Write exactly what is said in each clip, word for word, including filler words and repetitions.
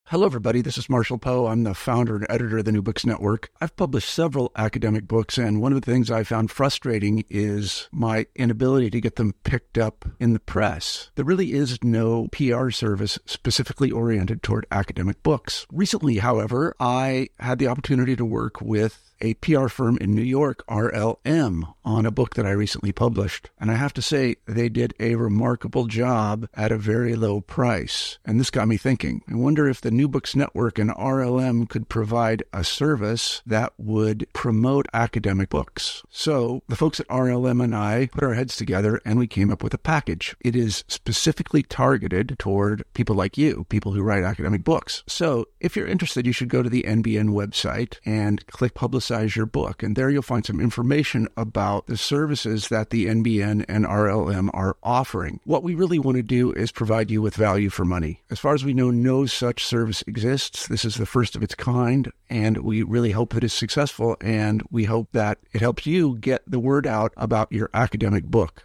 Hello, everybody. This is Marshall Poe. I'm the founder and editor of the New Books Network. I've published several academic books, and one of the things I found frustrating is my inability to get them picked up in the press. There really is no P R service specifically oriented toward academic books. Recently, however, I had the opportunity to work with a P R firm in New York, R L M, on a book that I recently published. And I have to say, they did a remarkable job at a very low price. And this got me thinking. I wonder if the New Books Network and R L M could provide a service that would promote academic books. So the folks at R L M and I put our heads together and we came up with a package. It is specifically targeted toward people like you, people who write academic books. So if you're interested, you should go to the N B N website and click Publicize your book. And there you'll find some information about the services that the N B N and R L M are offering. What we really want to do is provide you with value for money. As far as we know, no such service exists. This is the first of its kind, and we really hope that it's successful, and we hope that it helps you get the word out about your academic book.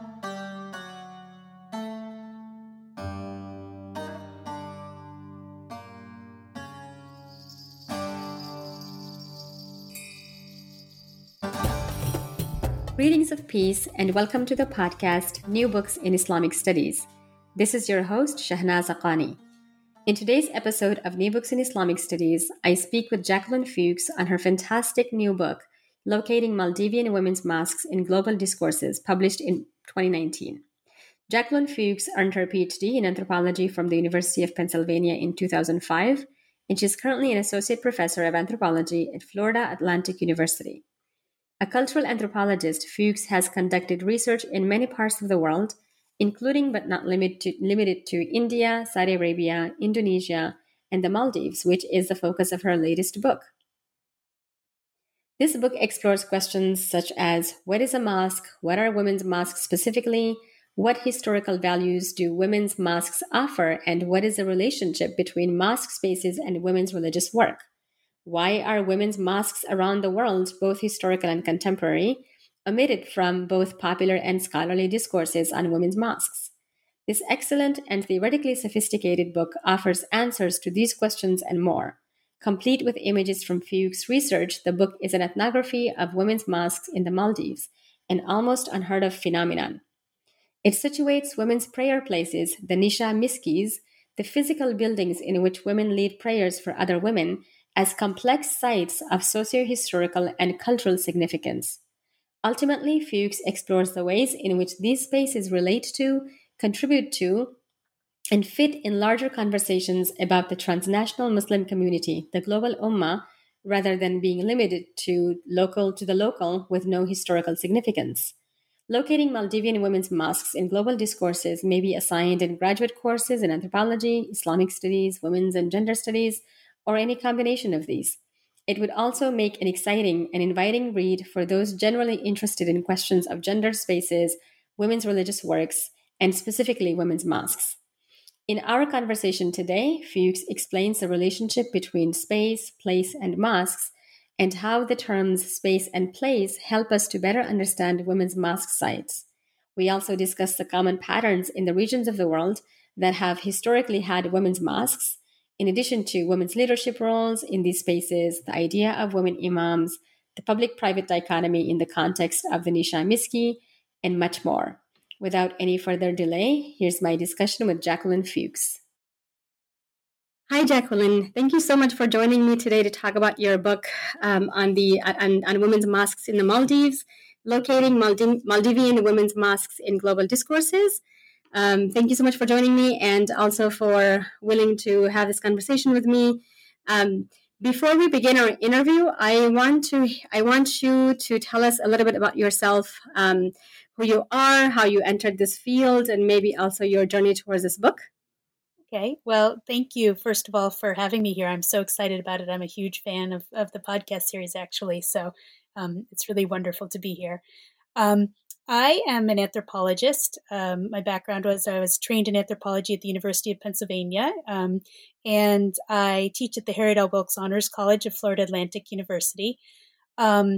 Greetings of peace and welcome to the podcast New Books in Islamic Studies. This is your host Shahnaz Aqani. In today's episode of New Books in Islamic Studies, I speak with Jacqueline Fuchs on her fantastic new book, Locating Maldivian Women's Mosques in Global Discourses, published in twenty nineteen. Jacqueline Fuchs earned her P H D in anthropology from the University of Pennsylvania in two thousand five, and she's currently an associate professor of anthropology at Florida Atlantic University. A cultural anthropologist, Fuchs has conducted research in many parts of the world, including but not limited to, limited to India, Saudi Arabia, Indonesia, and the Maldives, which is the focus of her latest book. This book explores questions such as what is a mosque, what are women's mosques specifically, what historical values do women's mosques offer, and what is the relationship between mosque spaces and women's religious work. Why are women's mosques around the world, both historical and contemporary, omitted from both popular and scholarly discourses on women's mosques? This excellent and theoretically sophisticated book offers answers to these questions and more. Complete with images from Fuchs' research, the book is an ethnography of women's mosques in the Maldives, an almost unheard of phenomenon. It situates women's prayer places, the Nisha Miskis, the physical buildings in which women lead prayers for other women, as complex sites of socio-historical and cultural significance. Ultimately, Fuchs explores the ways in which these spaces relate to, contribute to, and fit in larger conversations about the transnational Muslim community, the global ummah, rather than being limited to local to the local with no historical significance. Locating Maldivian women's mosques in global discourses may be assigned in graduate courses in anthropology, Islamic studies, women's and gender studies, or any combination of these. It would also make an exciting and inviting read for those generally interested in questions of gender spaces, women's religious works, and specifically women's mosques. In our conversation today, Fuchs explains the relationship between space, place, and mosques, and how the terms space and place help us to better understand women's mosque sites. We also discuss the common patterns in the regions of the world that have historically had women's mosques, in addition to women's leadership roles in these spaces, the idea of women imams, the public-private dichotomy in the context of the Nisha Miski, and much more. Without any further delay, here's my discussion with Jacqueline Fuchs. Hi, Jacqueline. Thank you so much for joining me today to talk about your book um, on the on, on women's mosques in the Maldives, Locating Maldiv- Maldivian Women's Mosques in Global Discourses. Um, thank you so much for joining me and also for willing to have this conversation with me. Um, before we begin our interview, I want to I want you to tell us a little bit about yourself, um, who you are, how you entered this field, and maybe also your journey towards this book. Okay. Well, thank you, first of all, for having me here. I'm so excited about it. I'm a huge fan of, of the podcast series, actually. So um, it's really wonderful to be here. Um, I am an anthropologist. Um, my background was I was trained in anthropology at the University of Pennsylvania, um, and I teach at the Harriet L. Wilkes Honors College of Florida Atlantic University. Um,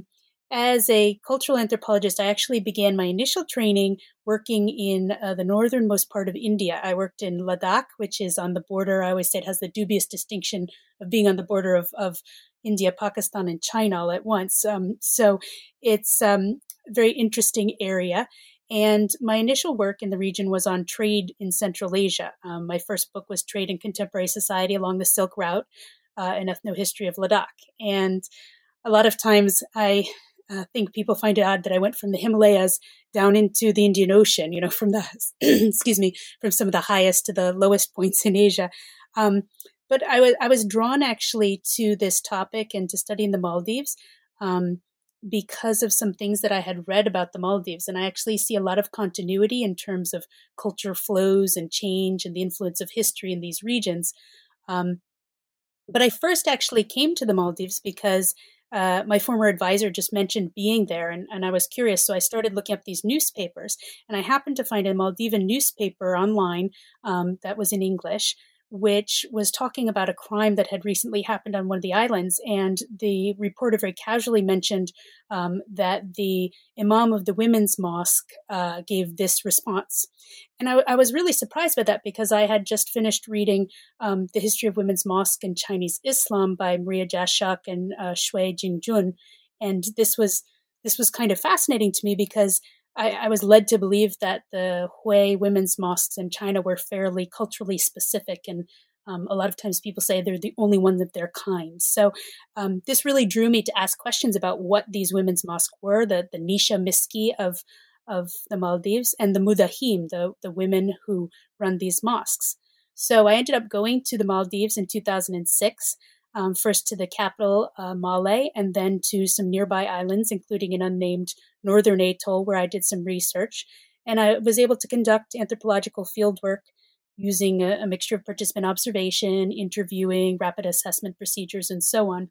as a cultural anthropologist, I actually began my initial training working in uh, the northernmost part of India. I worked in Ladakh, which is on the border. I always say it has the dubious distinction of being on the border of, of India, Pakistan, and China all at once. Um, so it's um, a very interesting area. And my initial work in the region was on trade in Central Asia. Um, my first book was Trade in Contemporary Society Along the Silk Route, uh, an ethnohistory of Ladakh. And a lot of times I uh, think people find it odd that I went from the Himalayas down into the Indian Ocean, you know, from the, excuse me, from some of the highest to the lowest points in Asia. Um, but I was, I was drawn actually to this topic and to studying the Maldives um, because of some things that I had read about the Maldives. And I actually see a lot of continuity in terms of culture flows and change and the influence of history in these regions. Um, but I first actually came to the Maldives because Uh, my former advisor just mentioned being there, and, and I was curious. So I started looking up these newspapers, and I happened to find a Maldivian newspaper online um, that was in English, which was talking about a crime that had recently happened on one of the islands. And the reporter very casually mentioned um, that the imam of the women's mosque uh, gave this response. And I, I was really surprised by that because I had just finished reading um, The History of Women's Mosque and Chinese Islam by Maria Jashak and uh, Shui Jingjun. And this was this was kind of fascinating to me because I, I was led to believe that the Hui women's mosques in China were fairly culturally specific. And um, a lot of times people say they're the only ones of their kind. So um, this really drew me to ask questions about what these women's mosques were, the, the Nisha Miski of of the Maldives, and the Mudahim, the, the women who run these mosques. So I ended up going to the Maldives in two thousand six, um, first to the capital, uh, Malé, and then to some nearby islands, including an unnamed northern atoll where I did some research. And I was able to conduct anthropological fieldwork using a, a mixture of participant observation, interviewing, rapid assessment procedures, and so on.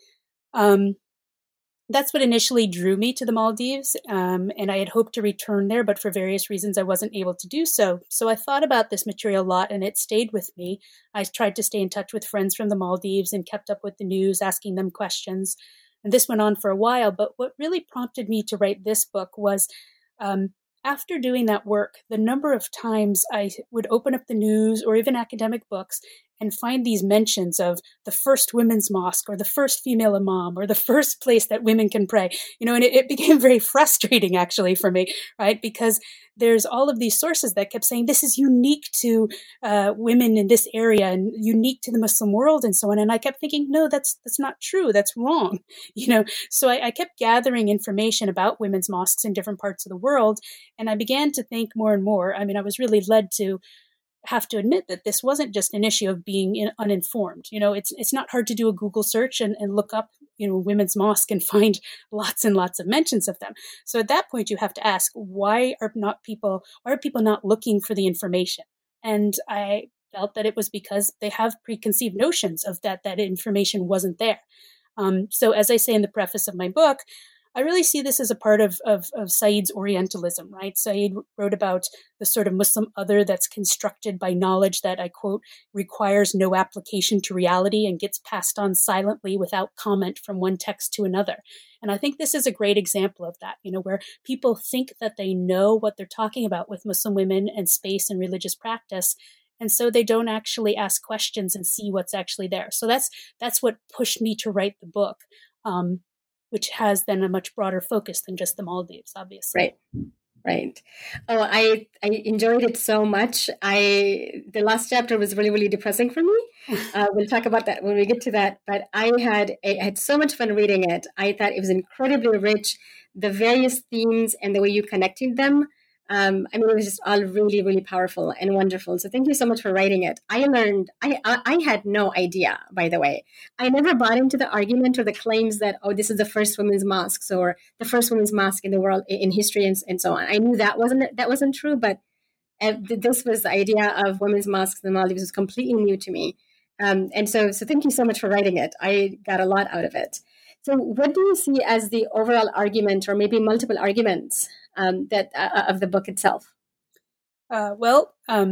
Um, That's what initially drew me to the Maldives, um, and I had hoped to return there, but for various reasons I wasn't able to do so. So I thought about this material a lot, and it stayed with me. I tried to stay in touch with friends from the Maldives and kept up with the news, asking them questions. And this went on for a while, but what really prompted me to write this book was um, after doing that work, the number of times I would open up the news or even academic books and find these mentions of the first women's mosque or the first female imam or the first place that women can pray, you know, and it, it became very frustrating actually for me, right? Because there's all of these sources that kept saying this is unique to uh, women in this area and unique to the Muslim world and so on. And I kept thinking, no, that's that's not true. That's wrong, you know. So I, I kept gathering information about women's mosques in different parts of the world, and I began to think more and more. I mean, I was really led to have to admit that this wasn't just an issue of being in, uninformed. You know, it's it's not hard to do a Google search and, and look up, you know, women's mosque and find lots and lots of mentions of them. So at that point, you have to ask, why are not people, why are people not looking for the information? And I felt that it was because they have preconceived notions of that, that information wasn't there. Um, so as I say in the preface of my book, I really see this as a part of, of, of Said's Orientalism, right? Said wrote about the sort of Muslim other that's constructed by knowledge that, I quote, requires no application to reality and gets passed on silently without comment from one text to another. And I think this is a great example of that, you know, where people think that they know what they're talking about with Muslim women and space and religious practice. And so they don't actually ask questions and see what's actually there. So that's that's what pushed me to write the book. Um, which has then a much broader focus than just the Maldives, obviously. Right, right. Oh, I, I enjoyed it so much. I the last chapter was really, really depressing for me. Uh, we'll talk about that when we get to that. But I had I had so much fun reading it. I thought it was incredibly rich. The various themes and the way you connected them. Um, I mean, it was just all really, really powerful and wonderful. So thank you so much for writing it. I learned, I, I, I had no idea, by the way. I never bought into the argument or the claims that, oh, this is the first women's mosque or the first women's mosque in the world in history and, and so on. I knew that wasn't that wasn't true, but uh, this was the idea of women's mosques in the Maldives was completely new to me. Um, and so, so thank you so much for writing it. I got a lot out of it. So what do you see as the overall argument or maybe multiple arguments um, that uh, of the book itself? Uh, well, um,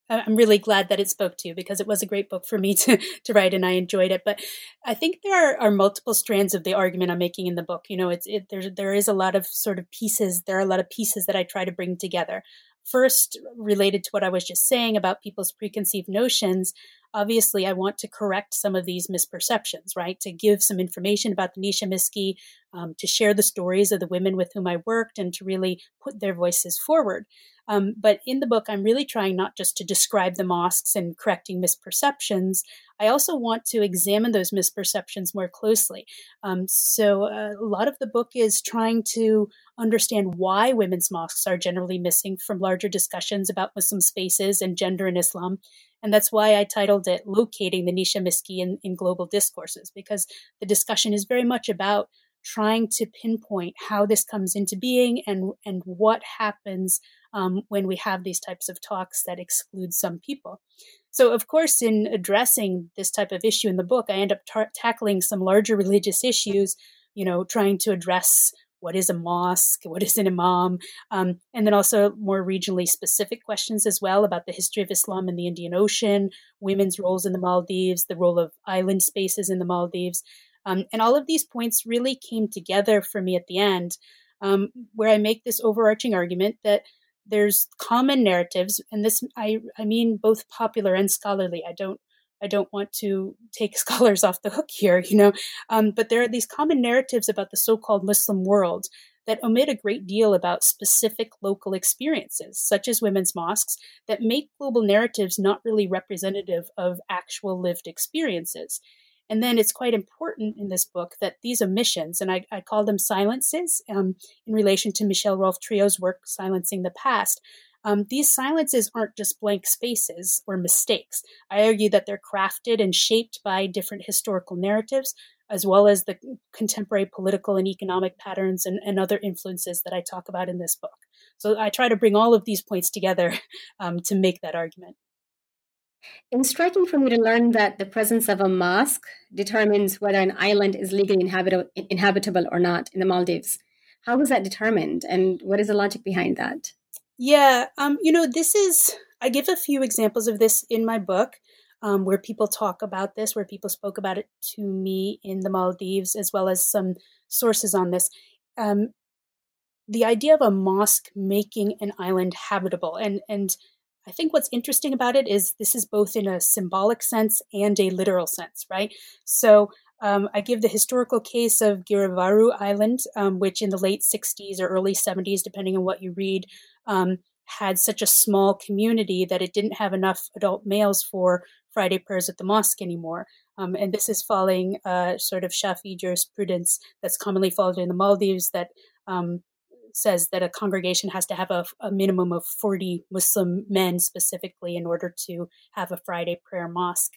I'm really glad that it spoke to you, because it was a great book for me to, to write, and I enjoyed it. But I think there are, are multiple strands of the argument I'm making in the book. You know, it's it, there, there is a lot of sort of pieces. There are a lot of pieces that I try to bring together. First, related to what I was just saying about people's preconceived notions, obviously I want to correct some of these misperceptions, right? To give some information about the Nisha Miski, um, to share the stories of the women with whom I worked, and to really put their voices forward. Um, but in the book, I'm really trying not just to describe the mosques and correcting misperceptions. I also want to examine those misperceptions more closely. Um, so uh, a lot of the book is trying to understand why women's mosques are generally missing from larger discussions about Muslim spaces and gender in Islam. And that's why I titled it Locating the Nisha Miski in, in Global Discourses, because the discussion is very much about trying to pinpoint how this comes into being and, and what happens um, when we have these types of talks that exclude some people. So, of course, in addressing this type of issue in the book, I end up tar- tackling some larger religious issues, you know, trying to address what is a mosque, what is an imam, um, and then also more regionally specific questions as well about the history of Islam in the Indian Ocean, women's roles in the Maldives, the role of island spaces in the Maldives. Um, and all of these points really came together for me at the end, um, where I make this overarching argument that there's common narratives, and this I, I mean both popular and scholarly. I don't I don't want to take scholars off the hook here, you know, um, but there are these common narratives about the so-called Muslim world that omit a great deal about specific local experiences, such as women's mosques, that make global narratives not really representative of actual lived experiences. And then it's quite important in this book that these omissions, and I, I call them silences, um, in relation to Michelle Rolfe Trio's work, Silencing the Past, um, these silences aren't just blank spaces or mistakes. I argue that they're crafted and shaped by different historical narratives, as well as the contemporary political and economic patterns and, and other influences that I talk about in this book. So I try to bring all of these points together um, to make that argument. It's striking for me to learn that the presence of a mosque determines whether an island is legally inhabit- inhabitable or not in the Maldives. How was that determined, and what is the logic behind that? Yeah, um, you know, this is, I give a few examples of this in my book, um, where people talk about this, where people spoke about it to me in the Maldives, as well as some sources on this. Um, the idea of a mosque making an island habitable. And, and I think what's interesting about it is this is both in a symbolic sense and a literal sense, right? So um, I give the historical case of Girivaru Island, um, which in the late sixties or early seventies, depending on what you read, um, had such a small community that it didn't have enough adult males for Friday prayers at the mosque anymore. Um, and this is following uh, sort of Shafi jurisprudence that's commonly followed in the Maldives that um, says that a congregation has to have a, a minimum of forty Muslim men specifically in order to have a Friday prayer mosque.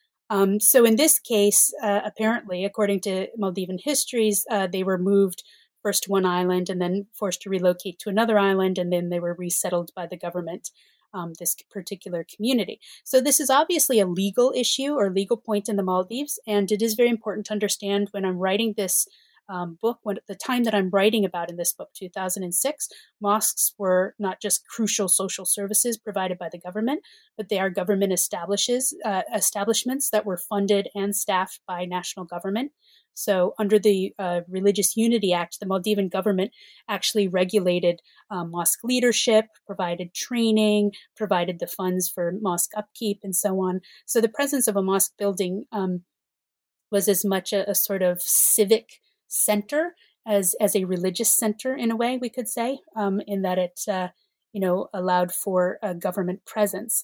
Um, so in this case, uh, apparently, according to Maldivian histories, uh, they were moved first to one island and then forced to relocate to another island, and then they were resettled by the government, um, this particular community. So this is obviously a legal issue or legal point in the Maldives, and it is very important to understand when I'm writing this Um, book, when at the time that I'm writing about in this book, two thousand six, mosques were not just crucial social services provided by the government, but they are government establishes, uh, establishments that were funded and staffed by national government. So under the uh, Religious Unity Act, the Maldivian government actually regulated um, mosque leadership, provided training, provided the funds for mosque upkeep, and so on. So the presence of a mosque building um, was as much a, a sort of civic center as as a religious center, in a way we could say, um, in that it uh, you know allowed for a government presence.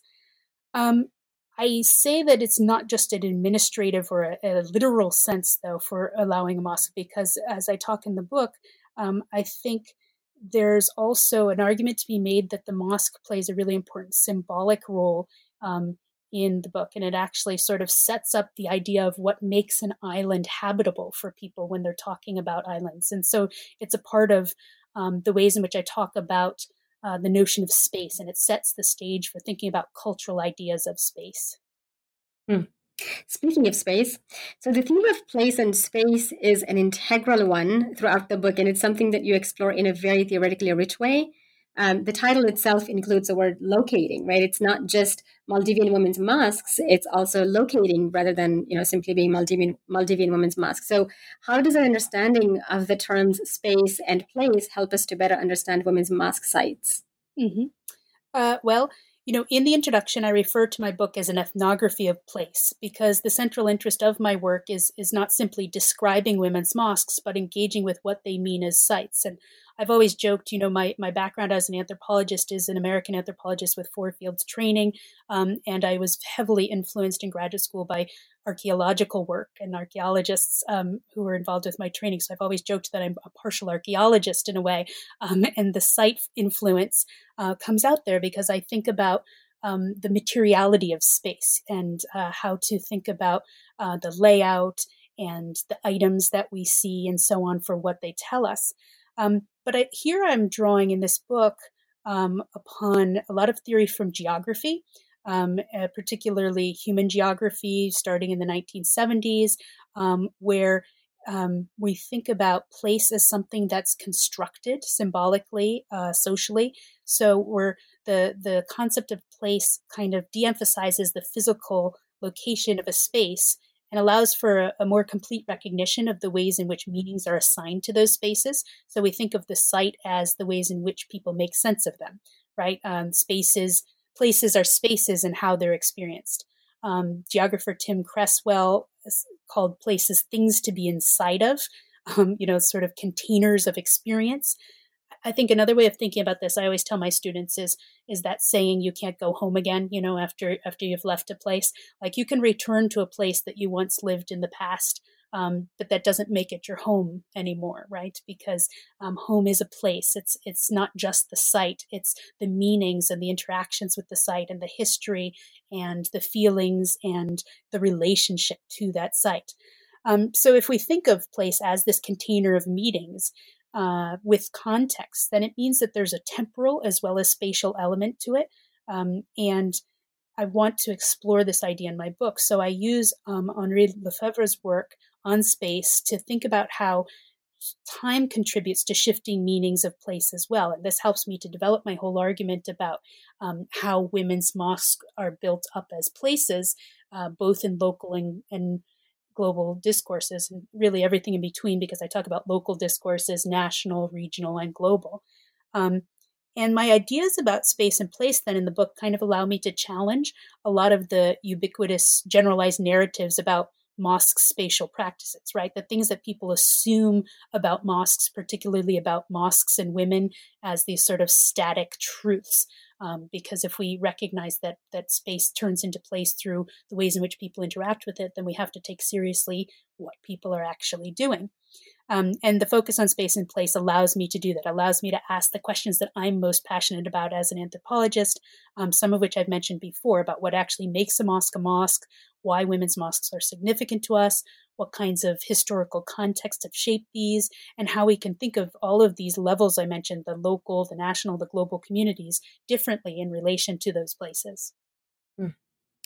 Um, I say that it's not just an administrative or a, a literal sense, though, for allowing a mosque, because as I talk in the book, um, I think there's also an argument to be made that the mosque plays a really important symbolic role um, in the book. And it actually sort of sets up the idea of what makes an island habitable for people when they're talking about islands. And so it's a part of um, the ways in which I talk about uh, the notion of space, and it sets the stage for thinking about cultural ideas of space. Hmm. Speaking of space, so the theme of place and space is an integral one throughout the book, and it's something that you explore in a very theoretically rich way. um, the title itself includes the word locating, right? It's not just Maldivian women's mosques, it's also locating rather than, you know, simply being Maldivian, Maldivian women's mosques. So how does our understanding of the terms space and place help us to better understand women's mosque sites? Mm-hmm. Uh, well, you know, in the introduction, I refer to my book as an ethnography of place because the central interest of my work is is not simply describing women's mosques, but engaging with what they mean as sites. And I've always joked, you know, my, my background as an anthropologist is an American anthropologist with four fields training, um, and I was heavily influenced in graduate school by archaeological work and archaeologists um, who were involved with my training. So I've always joked that I'm a partial archaeologist in a way, um, and the site influence uh, comes out there because I think about um, the materiality of space and uh, how to think about uh, the layout and the items that we see and so on for what they tell us. Um, but I, here I'm drawing in this book um, upon a lot of theory from geography, um, uh, particularly human geography, starting in the nineteen seventies, um, where um, we think about place as something that's constructed symbolically, uh, socially. So we're the the concept of place kind of de-emphasizes the physical location of a space and allows for a, a more complete recognition of the ways in which meanings are assigned to those spaces. So we think of the site as the ways in which people make sense of them, right? Um, spaces, places are spaces and how they're experienced. Um, geographer Tim Cresswell called places things to be inside of, um, you know, sort of containers of experience. I think another way of thinking about this, I always tell my students is, is that saying you can't go home again, you know, after, after you've left a place. Like you can return to a place that you once lived in the past, um, but that doesn't make it your home anymore, right? Because um, home is a place. It's, it's not just the site. It's the meanings and the interactions with the site and the history and the feelings and the relationship to that site. Um, so if we think of place as this container of meetings, Uh, with context, then it means that there's a temporal as well as spatial element to it. Um, and I want to explore this idea in my book. So I use um, Henri Lefebvre's work on space to think about how time contributes to shifting meanings of place as well. And this helps me to develop my whole argument about um, how women's mosques are built up as places, uh, both in local and, and global discourses, and really everything in between, because I talk about local discourses, national, regional, and global. Um, and my ideas about space and place then in the book kind of allow me to challenge a lot of the ubiquitous generalized narratives about mosque spatial practices, right? The things that people assume about mosques, particularly about mosques and women, as these sort of static truths. Um, because if we recognize that that space turns into place through the ways in which people interact with it, then we have to take seriously what people are actually doing. Um, and the focus on space and place allows me to do that, allows me to ask the questions that I'm most passionate about as an anthropologist, um, some of which I've mentioned before about what actually makes a mosque a mosque, why women's mosques are significant to us, what kinds of historical contexts have shaped these, and how we can think of all of these levels I mentioned, the local, the national, the global communities, differently in relation to those places. Hmm.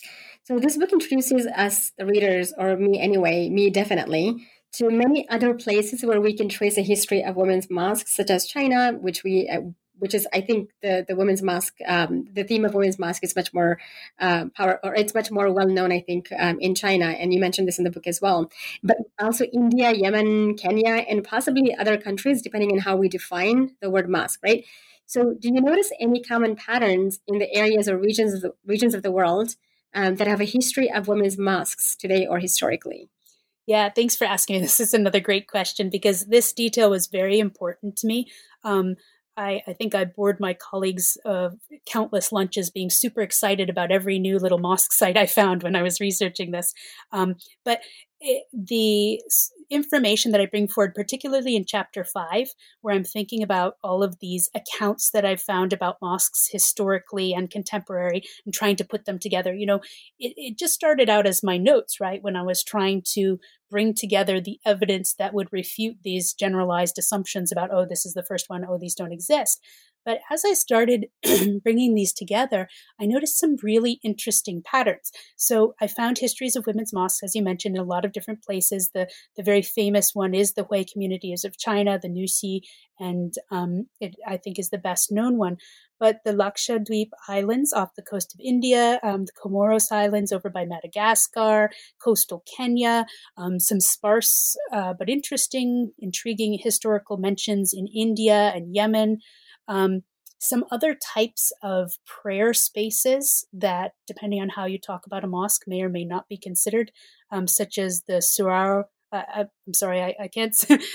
So this book introduces us, the readers, or me anyway, me definitely, to many other places where we can trace a history of women's mosques, such as China, which we, uh, which is, I think, the the women's mosque. Um, the theme of women's mosque is much more uh, power, or it's much more well known, I think, um, in China, and you mentioned this in the book as well. But also India, Yemen, Kenya, and possibly other countries, depending on how we define the word mosque, right? So, do you notice any common patterns in the areas or regions of the regions of the world um, that have a history of women's mosques today or historically? Yeah, thanks for asking me. This is another great question because this detail was very important to me. Um, I, I think I bored my colleagues of countless lunches being super excited about every new little mosque site I found when I was researching this. Um, but it, the information that I bring forward, particularly in chapter five, where I'm thinking about all of these accounts that I've found about mosques historically and contemporary and trying to put them together, you know, it, it just started out as my notes, right? When I was trying to bring together the evidence that would refute these generalized assumptions about, oh, this is the first one, oh, these don't exist. But as I started bringing these together, I noticed some really interesting patterns. So I found histories of women's mosques, as you mentioned, in a lot of different places. The, the very famous one is the Hui communities of China, the Nusi, and um, it, I think, is the best known one. But the Lakshadweep Islands off the coast of India, um, the Comoros Islands over by Madagascar, coastal Kenya, um, some sparse uh, but interesting, intriguing historical mentions in India and Yemen. Um, some other types of prayer spaces that, depending on how you talk about a mosque, may or may not be considered, um, such as the surau. Uh, I'm sorry, I, I can't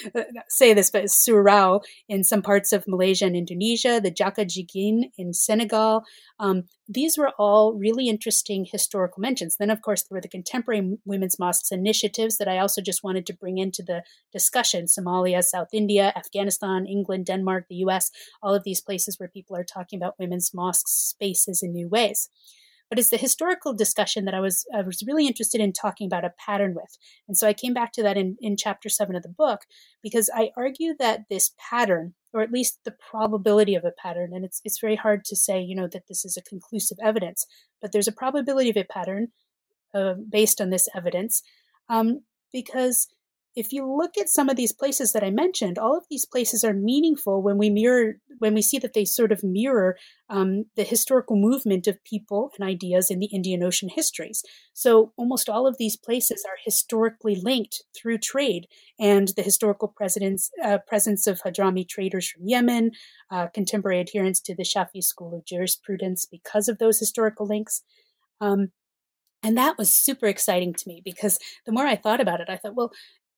say this, but it's surau in some parts of Malaysia and Indonesia, the Jaka Jigin in Senegal. Um, these were all really interesting historical mentions. Then, of course, there were the contemporary women's mosques initiatives that I also just wanted to bring into the discussion. Somalia, South India, Afghanistan, England, Denmark, the U S, all of these places where people are talking about women's mosque spaces in new ways. But it's the historical discussion that I was I was really interested in talking about a pattern with. And so I came back to that in, in chapter seven of the book, because I argue that this pattern, or at least the probability of a pattern, and it's it's very hard to say, you know, that this is a conclusive evidence, but there's a probability of a pattern uh, based on this evidence, um, because if you look at some of these places that I mentioned, all of these places are meaningful when we mirror, when we see that they sort of mirror um, the historical movement of people and ideas in the Indian Ocean histories. So almost all of these places are historically linked through trade and the historical presence, uh, presence of Hadrami traders from Yemen, uh, contemporary adherence to the Shafi school of jurisprudence because of those historical links. Um, and that was super exciting to me, because the more I thought about it, I thought, well,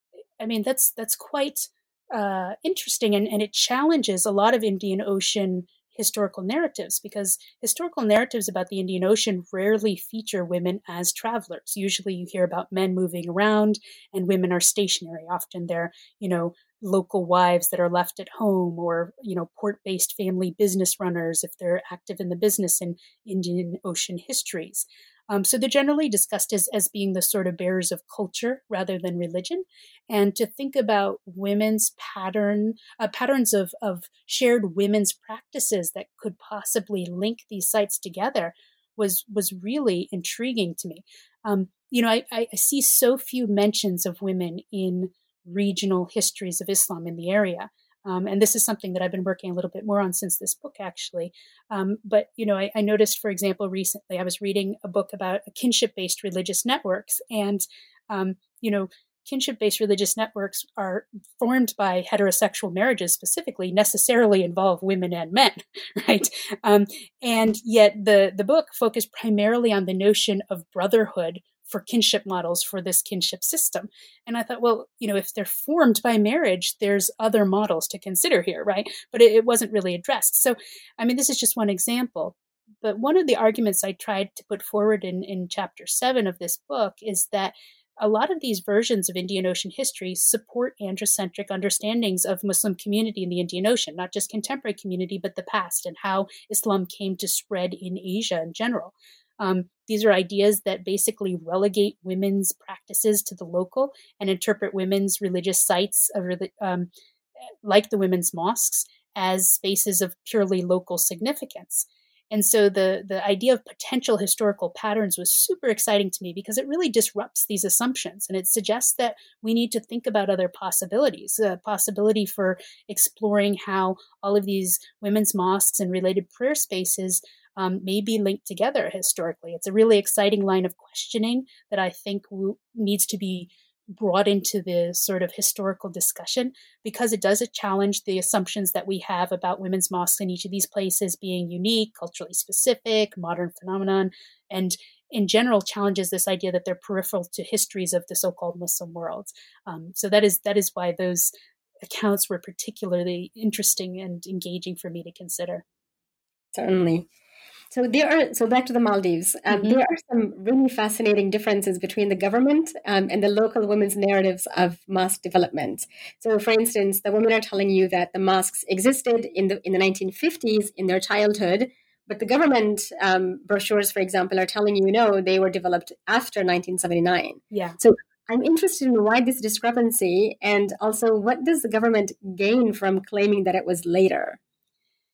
I mean, that's that's quite uh, interesting, and, and it challenges a lot of Indian Ocean historical narratives, because historical narratives about the Indian Ocean rarely feature women as travelers. Usually you hear about men moving around and women are stationary. Often they're, you know, local wives that are left at home, or, you know, port-based family business runners if they're active in the business in Indian Ocean histories. Um, so they're generally discussed as, as being the sort of bearers of culture rather than religion. And to think about women's pattern, uh, patterns of, of shared women's practices that could possibly link these sites together was, was really intriguing to me. Um, you know, I, I see so few mentions of women in regional histories of Islam in the area. Um, and this is something that I've been working a little bit more on since this book, actually. Um, but, you know, I, I noticed, for example, recently I was reading a book about kinship-based religious networks. And, um, you know, kinship-based religious networks are formed by heterosexual marriages specifically, necessarily involve women and men, right? Um, and yet the, the book focused primarily on the notion of brotherhood for kinship models for this kinship system. And I thought, well, you know, if they're formed by marriage, there's other models to consider here, right? But it, it wasn't really addressed. So, I mean, this is just one example. But one of the arguments I tried to put forward in, in chapter seven of this book is that a lot of these versions of Indian Ocean history support androcentric understandings of Muslim community in the Indian Ocean, not just contemporary community, but the past and how Islam came to spread in Asia in general. Um, these are ideas that basically relegate women's practices to the local and interpret women's religious sites, of, um, like the women's mosques, as spaces of purely local significance. And so the, the idea of potential historical patterns was super exciting to me, because it really disrupts these assumptions. And it suggests that we need to think about other possibilities, a possibility for exploring how all of these women's mosques and related prayer spaces Um, may be linked together historically. It's a really exciting line of questioning that I think w- needs to be brought into the sort of historical discussion, because it does challenge the assumptions that we have about women's mosques in each of these places being unique, culturally specific, modern phenomenon, and in general challenges this idea that they're peripheral to histories of the so-called Muslim world. Um, so that is that is why those accounts were particularly interesting and engaging for me to consider. Certainly. So there are, so back to the Maldives, um, mm-hmm. there are some really fascinating differences between the government um, and the local women's narratives of mosque development. So for instance, the women are telling you that the mosques existed in the in the nineteen fifties in their childhood, but the government um, brochures, for example, are telling you, no, they were developed after nineteen seventy-nine. Yeah. So I'm interested in why this discrepancy, and also what does the government gain from claiming that it was later?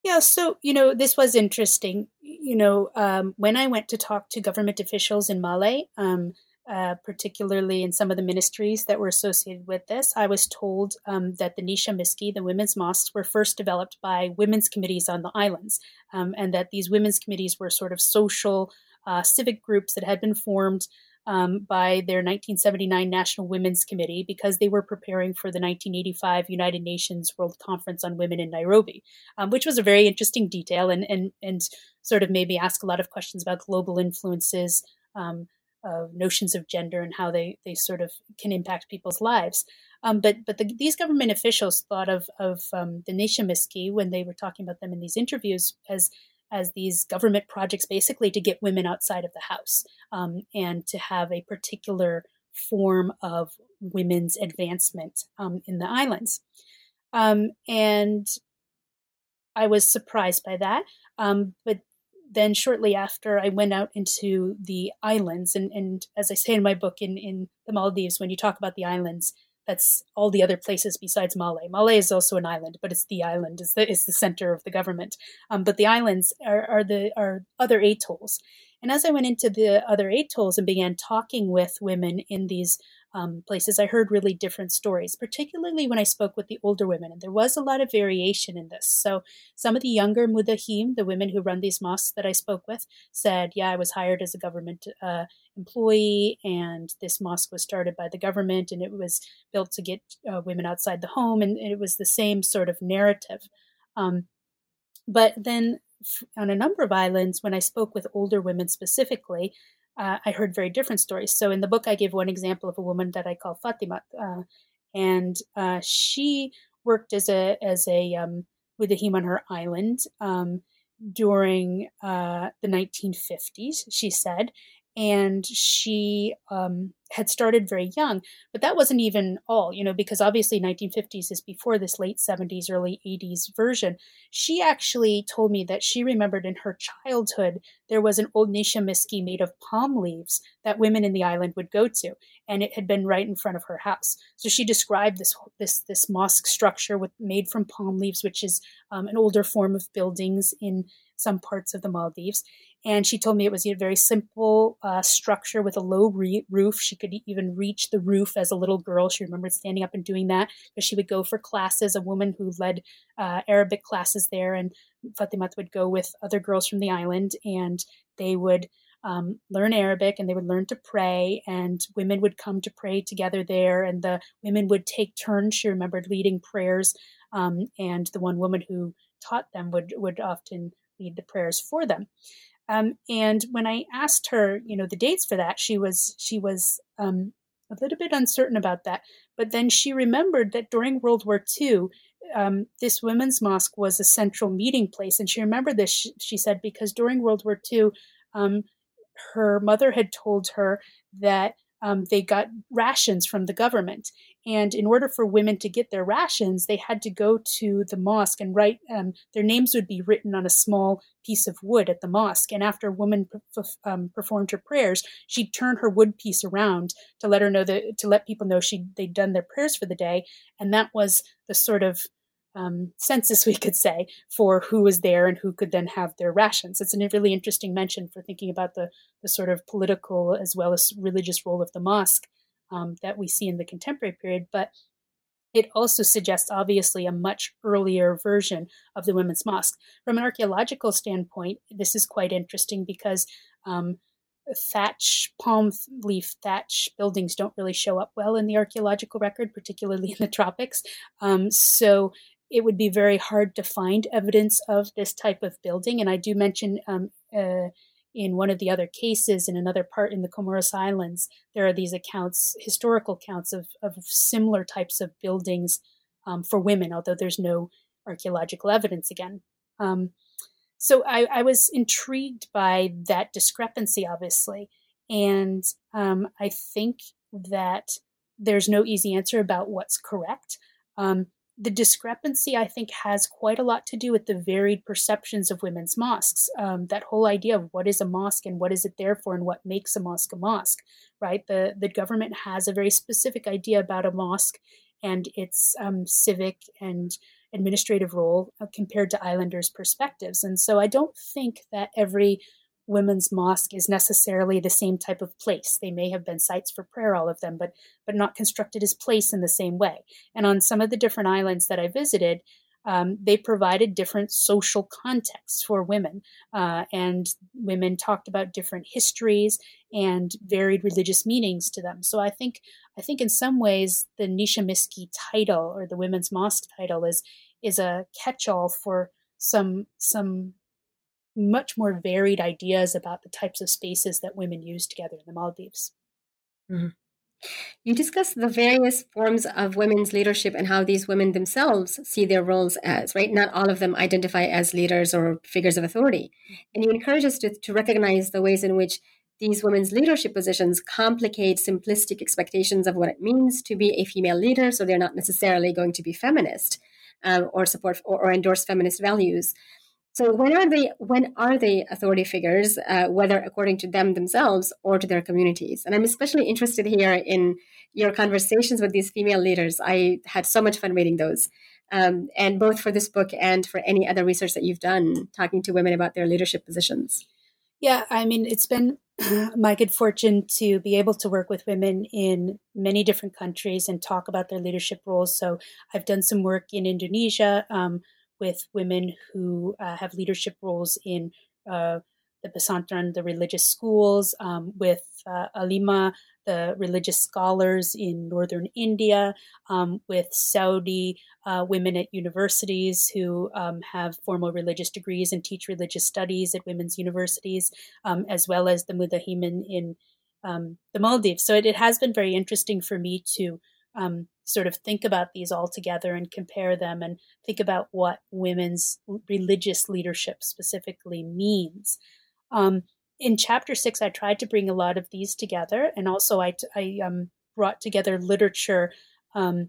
Yeah, so, you know, this was interesting. You know, um, when I went to talk to government officials in Male, um, uh, particularly in some of the ministries that were associated with this, I was told um, that the Nisha Miski, the women's mosques, were first developed by women's committees on the islands, um, and that these women's committees were sort of social uh, civic groups that had been formed um, by their nineteen seventy-nine National Women's Committee because they were preparing for the nineteen eighty-five United Nations World Conference on Women in Nairobi, um, which was a very interesting detail and, and, and sort of made me ask a lot of questions about global influences, um, uh, notions of gender and how they, they sort of can impact people's lives. Um, but but the, these government officials thought of, of um, the Nisha Miski when they were talking about them in these interviews as as these government projects basically to get women outside of the house um, and to have a particular form of women's advancement um, in the islands. Um, and I was surprised by that. Um, but then shortly after, I went out into the islands. And, and as I say in my book, in, in the Maldives, when you talk about the islands, that's all the other places besides Male. Male is also an island, but it's the island, it's the, it's the center of the government. Um, but the islands are, are the are other atolls. And as I went into the other atolls and began talking with women in these um, places, I heard really different stories, particularly when I spoke with the older women. And there was a lot of variation in this. So some of the younger mudahim, the women who run these mosques that I spoke with, said, yeah, I was hired as a government uh, employee, and this mosque was started by the government, and it was built to get uh, women outside the home, and it was the same sort of narrative. Um, but then on a number of islands, when I spoke with older women specifically, uh, I heard very different stories. So in the book, I give one example of a woman that I call Fatima, uh, and uh, she worked as a as a um, mudahim on her island um, during uh, the nineteen fifties, she said. And she um, had started very young, but that wasn't even all, you know, because obviously nineteen fifties is before this late seventies, early eighties version. She actually told me that she remembered in her childhood, there was an old Nisha Miski made of palm leaves that women in the island would go to, and it had been right in front of her house. So she described this this this mosque structure with made from palm leaves, which is um, an older form of buildings in some parts of the Maldives. And she told me it was a very simple uh, structure with a low re- roof. She could even reach the roof as a little girl. She remembered standing up and doing that because she would go for classes, a woman who led uh, Arabic classes there. And Fatimat would go with other girls from the island, and they would um, learn Arabic, and they would learn to pray, and women would come to pray together there. And the women would take turns. She remembered leading prayers. Um, and the one woman who taught them would, would often lead the prayers for them. Um, and when I asked her, you know, the dates for that, she was she was um, a little bit uncertain about that. But then she remembered that during World War Two, um, this women's mosque was a central meeting place. And she remembered this, she, she said, because during World War Two, um, her mother had told her that um, they got rations from the government. And in order for women to get their rations, they had to go to the mosque and write, um, their names would be written on a small piece of wood at the mosque. And after a woman um, performed her prayers, she'd turn her wood piece around to let her know that, to let people know she they'd done their prayers for the day. And that was the sort of um, census, we could say, for who was there and who could then have their rations. It's a really interesting mention for thinking about the, the sort of political as well as religious role of the mosque um, that we see in the contemporary period. But it also suggests, obviously, a much earlier version of the women's mosque. From an archaeological standpoint, this is quite interesting because um, thatch, palm leaf thatch buildings don't really show up well in the archaeological record, particularly in the tropics. Um, so it would be very hard to find evidence of this type of building. And I do mention um, uh, in one of the other cases, in another part in the Comoros Islands, there are these accounts, historical accounts of, of similar types of buildings um, for women, although there's no archaeological evidence again. Um, so I, I was intrigued by that discrepancy, obviously. And um, I think that there's no easy answer about what's correct. Um, The discrepancy, I think, has quite a lot to do with the varied perceptions of women's mosques. Um, that whole idea of what is a mosque and what is it there for and what makes a mosque a mosque, right? The, the government has a very specific idea about a mosque, and its um, civic and administrative role uh, compared to islanders' perspectives. And so I don't think that every women's mosque is necessarily the same type of place. They may have been sites for prayer, all of them, but but not constructed as place in the same way. And on some of the different islands that I visited, um, they provided different social contexts for women, uh, and women talked about different histories and varied religious meanings to them. So I think I think in some ways the Nisha Miski title, or the women's mosque title, is is a catch-all for some some much more varied ideas about the types of spaces that women use together in the Maldives. Mm-hmm. You discuss the various forms of women's leadership and how these women themselves see their roles as, right? Not all of them identify as leaders or figures of authority. And you encourage us to, to recognize the ways in which these women's leadership positions complicate simplistic expectations of what it means to be a female leader, so they're not necessarily going to be feminist um, or support or, or endorse feminist values. So when are they when are they authority figures, uh, whether according to them themselves or to their communities? And I'm especially interested here in your conversations with these female leaders. I had so much fun reading those, um, and both for this book and for any other research that you've done, talking to women about their leadership positions. Yeah, I mean, it's been my good fortune to be able to work with women in many different countries and talk about their leadership roles. So I've done some work in Indonesia, um, with women who uh, have leadership roles in uh, the Pesantren, the religious schools, um, with uh, Alima, the religious scholars in northern India, um, with Saudi uh, women at universities who um, have formal religious degrees and teach religious studies at women's universities, um, as well as the Mudahimin in um, the Maldives. So it, it has been very interesting for me to um, sort of think about these all together and compare them and think about what women's religious leadership specifically means. Um, in chapter six, I tried to bring a lot of these together, and also I, I um, brought together literature um,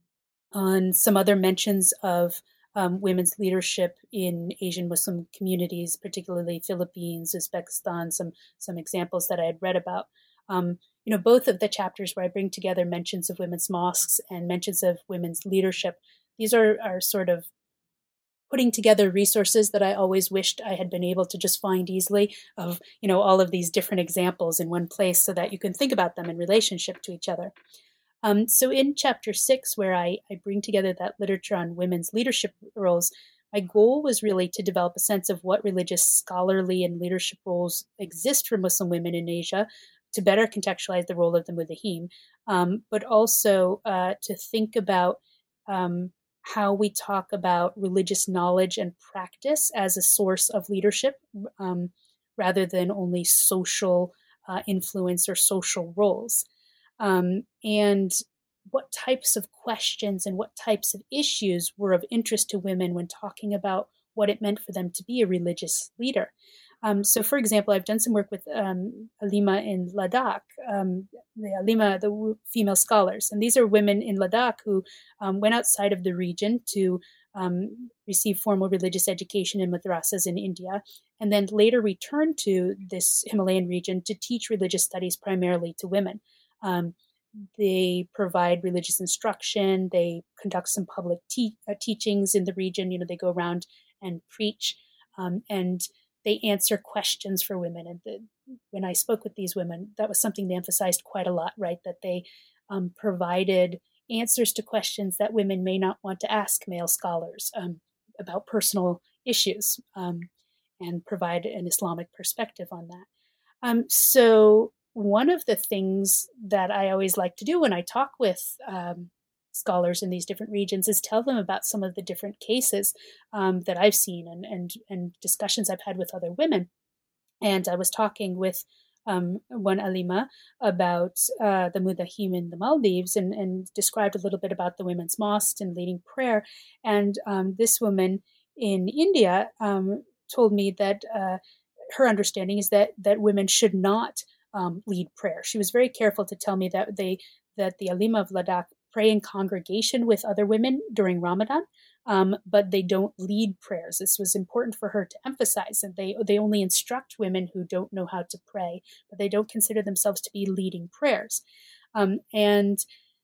on some other mentions of um, women's leadership in Asian Muslim communities, particularly Philippines, Uzbekistan, some some examples that I had read about. Um, you know, both of the chapters where I bring together mentions of women's mosques and mentions of women's leadership, these are, are sort of putting together resources that I always wished I had been able to just find easily, of, you know, all of these different examples in one place so that you can think about them in relationship to each other. Um, so in chapter six, where I, I bring together that literature on women's leadership roles, my goal was really to develop a sense of what religious, scholarly, and leadership roles exist for Muslim women in Asia, to better contextualize the role of the Mudahim, um, but also uh, to think about um, how we talk about religious knowledge and practice as a source of leadership, um, rather than only social uh, influence or social roles. Um, and what types of questions and what types of issues were of interest to women when talking about what it meant for them to be a religious leader. Um, so, for example, I've done some work with um, Alima in Ladakh, um, the Alima, the female scholars. And these are women in Ladakh who um, went outside of the region to um, receive formal religious education in madrasas in India, and then later returned to this Himalayan region to teach religious studies primarily to women. Um, they provide religious instruction. They conduct some public te- uh, teachings in the region. You know, they go around and preach, um, and they answer questions for women. And the, when I spoke with these women, that was something they emphasized quite a lot, right? That they um, provided answers to questions that women may not want to ask male scholars um, about personal issues, um, and provide an Islamic perspective on that. Um, so one of the things that I always like to do when I talk with um, scholars in these different regions is tell them about some of the different cases um, that I've seen and, and, and discussions I've had with other women. And I was talking with um, one Alima about uh, the Mudahim in the Maldives, and, and described a little bit about the women's mosques and leading prayer. And um, this woman in India um, told me that uh, her understanding is that that women should not um, lead prayer. She was very careful to tell me that they that the Alima of Ladakh pray in congregation with other women during Ramadan, um, but they don't lead prayers. This was important for her to emphasize, and they they only instruct women who don't know how to pray, but they don't consider themselves to be leading prayers. Um, and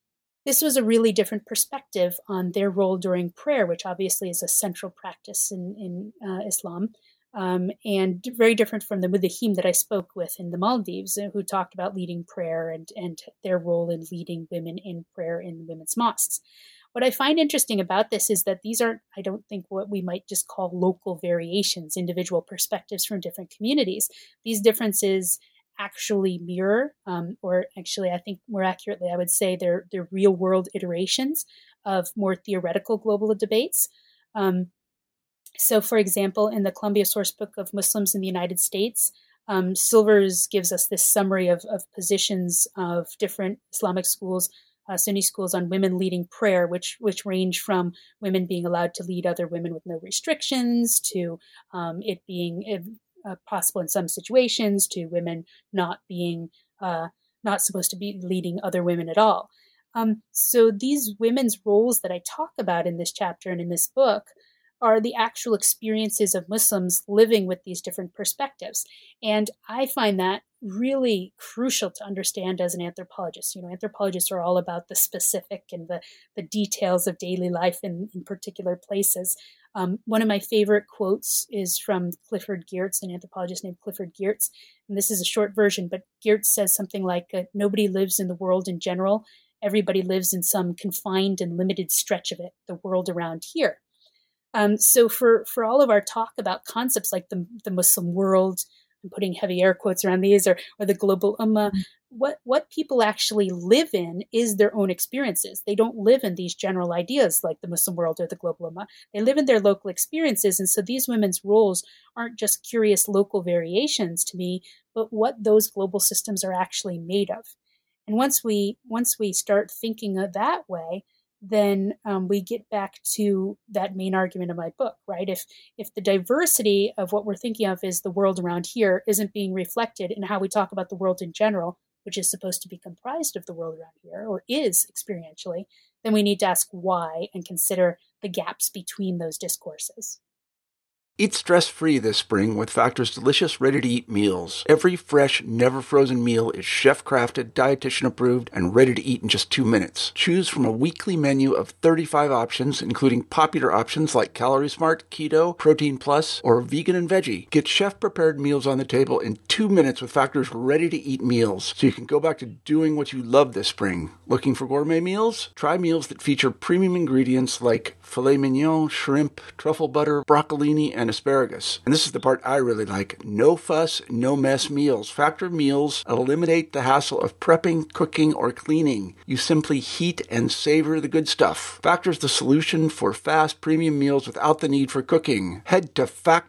this was a really different perspective on their role during prayer, which obviously is a central practice in, in uh, Islam, um, and very different from the mudahim that I spoke with in the Maldives, who talked about leading prayer and, and their role in leading women in prayer in women's mosques. What I find interesting about this is that these aren't, I don't think, what we might just call local variations, individual perspectives from different communities. These differences actually mirror, um, or actually, I think more accurately, I would say they're, they're real world iterations of more theoretical global debates. Um, so, for example, in the Columbia Sourcebook of Muslims in the United States, um, Silvers gives us this summary of, of positions of different Islamic schools, uh, Sunni schools on women leading prayer, which which range from women being allowed to lead other women with no restrictions to um, it being uh, possible in some situations, to women not being uh, not supposed to be leading other women at all. Um, so these women's roles that I talk about in this chapter and in this book are the actual experiences of Muslims living with these different perspectives. And I find that really crucial to understand as an anthropologist. You know, anthropologists are all about the specific and the, the details of daily life in, in particular places. Um, one of my favorite quotes is from Clifford Geertz, an anthropologist named Clifford Geertz. And this is a short version, but Geertz says something like, uh, nobody lives in the world in general. Everybody lives in some confined and limited stretch of it, the world around here. Um, so for, for all of our talk about concepts like the, the Muslim world, I'm putting heavy air quotes around these, or, or the global ummah, mm-hmm. what, what people actually live in is their own experiences. They don't live in these general ideas like the Muslim world or the global ummah. They live in their local experiences. And so these women's roles aren't just curious local variations to me, but what those global systems are actually made of. And once we once we start thinking of that way, then um, we get back to that main argument of my book, right? If if the diversity of what we're thinking of is the world around here isn't being reflected in how we talk about the world in general, which is supposed to be comprised of the world around here, or is experientially, then we need to ask why and consider the gaps between those discourses. Eat stress-free this spring with Factor's delicious, ready-to-eat meals. Every fresh, never-frozen meal is chef-crafted, dietitian-approved, and ready to eat in just two minutes. Choose from a weekly menu of thirty-five options, including popular options like Calorie Smart, Keto, Protein Plus, or Vegan and Veggie. Get chef-prepared meals on the table in two minutes with Factor's ready-to-eat meals, so you can go back to doing what you love this spring. Looking for gourmet meals? Try meals that feature premium ingredients like filet mignon, shrimp, truffle butter, broccolini, and asparagus. And this is the part I really like. No fuss, no mess meals. Factor meals eliminate the hassle of prepping, cooking, or cleaning. You simply heat and savor the good stuff. Factor's the solution for fast premium meals without the need for cooking. Head to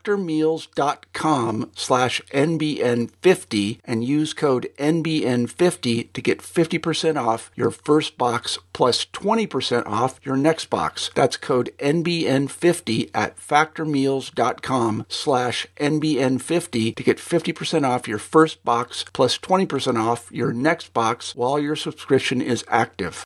factormeals.com slash NBN50 and use code N B N fifty to get fifty percent off your first box plus twenty percent off your next box. That's code N B N fifty at factormeals.com slash NBN50 to get fifty percent off your first box plus twenty percent off your next box while your subscription is active.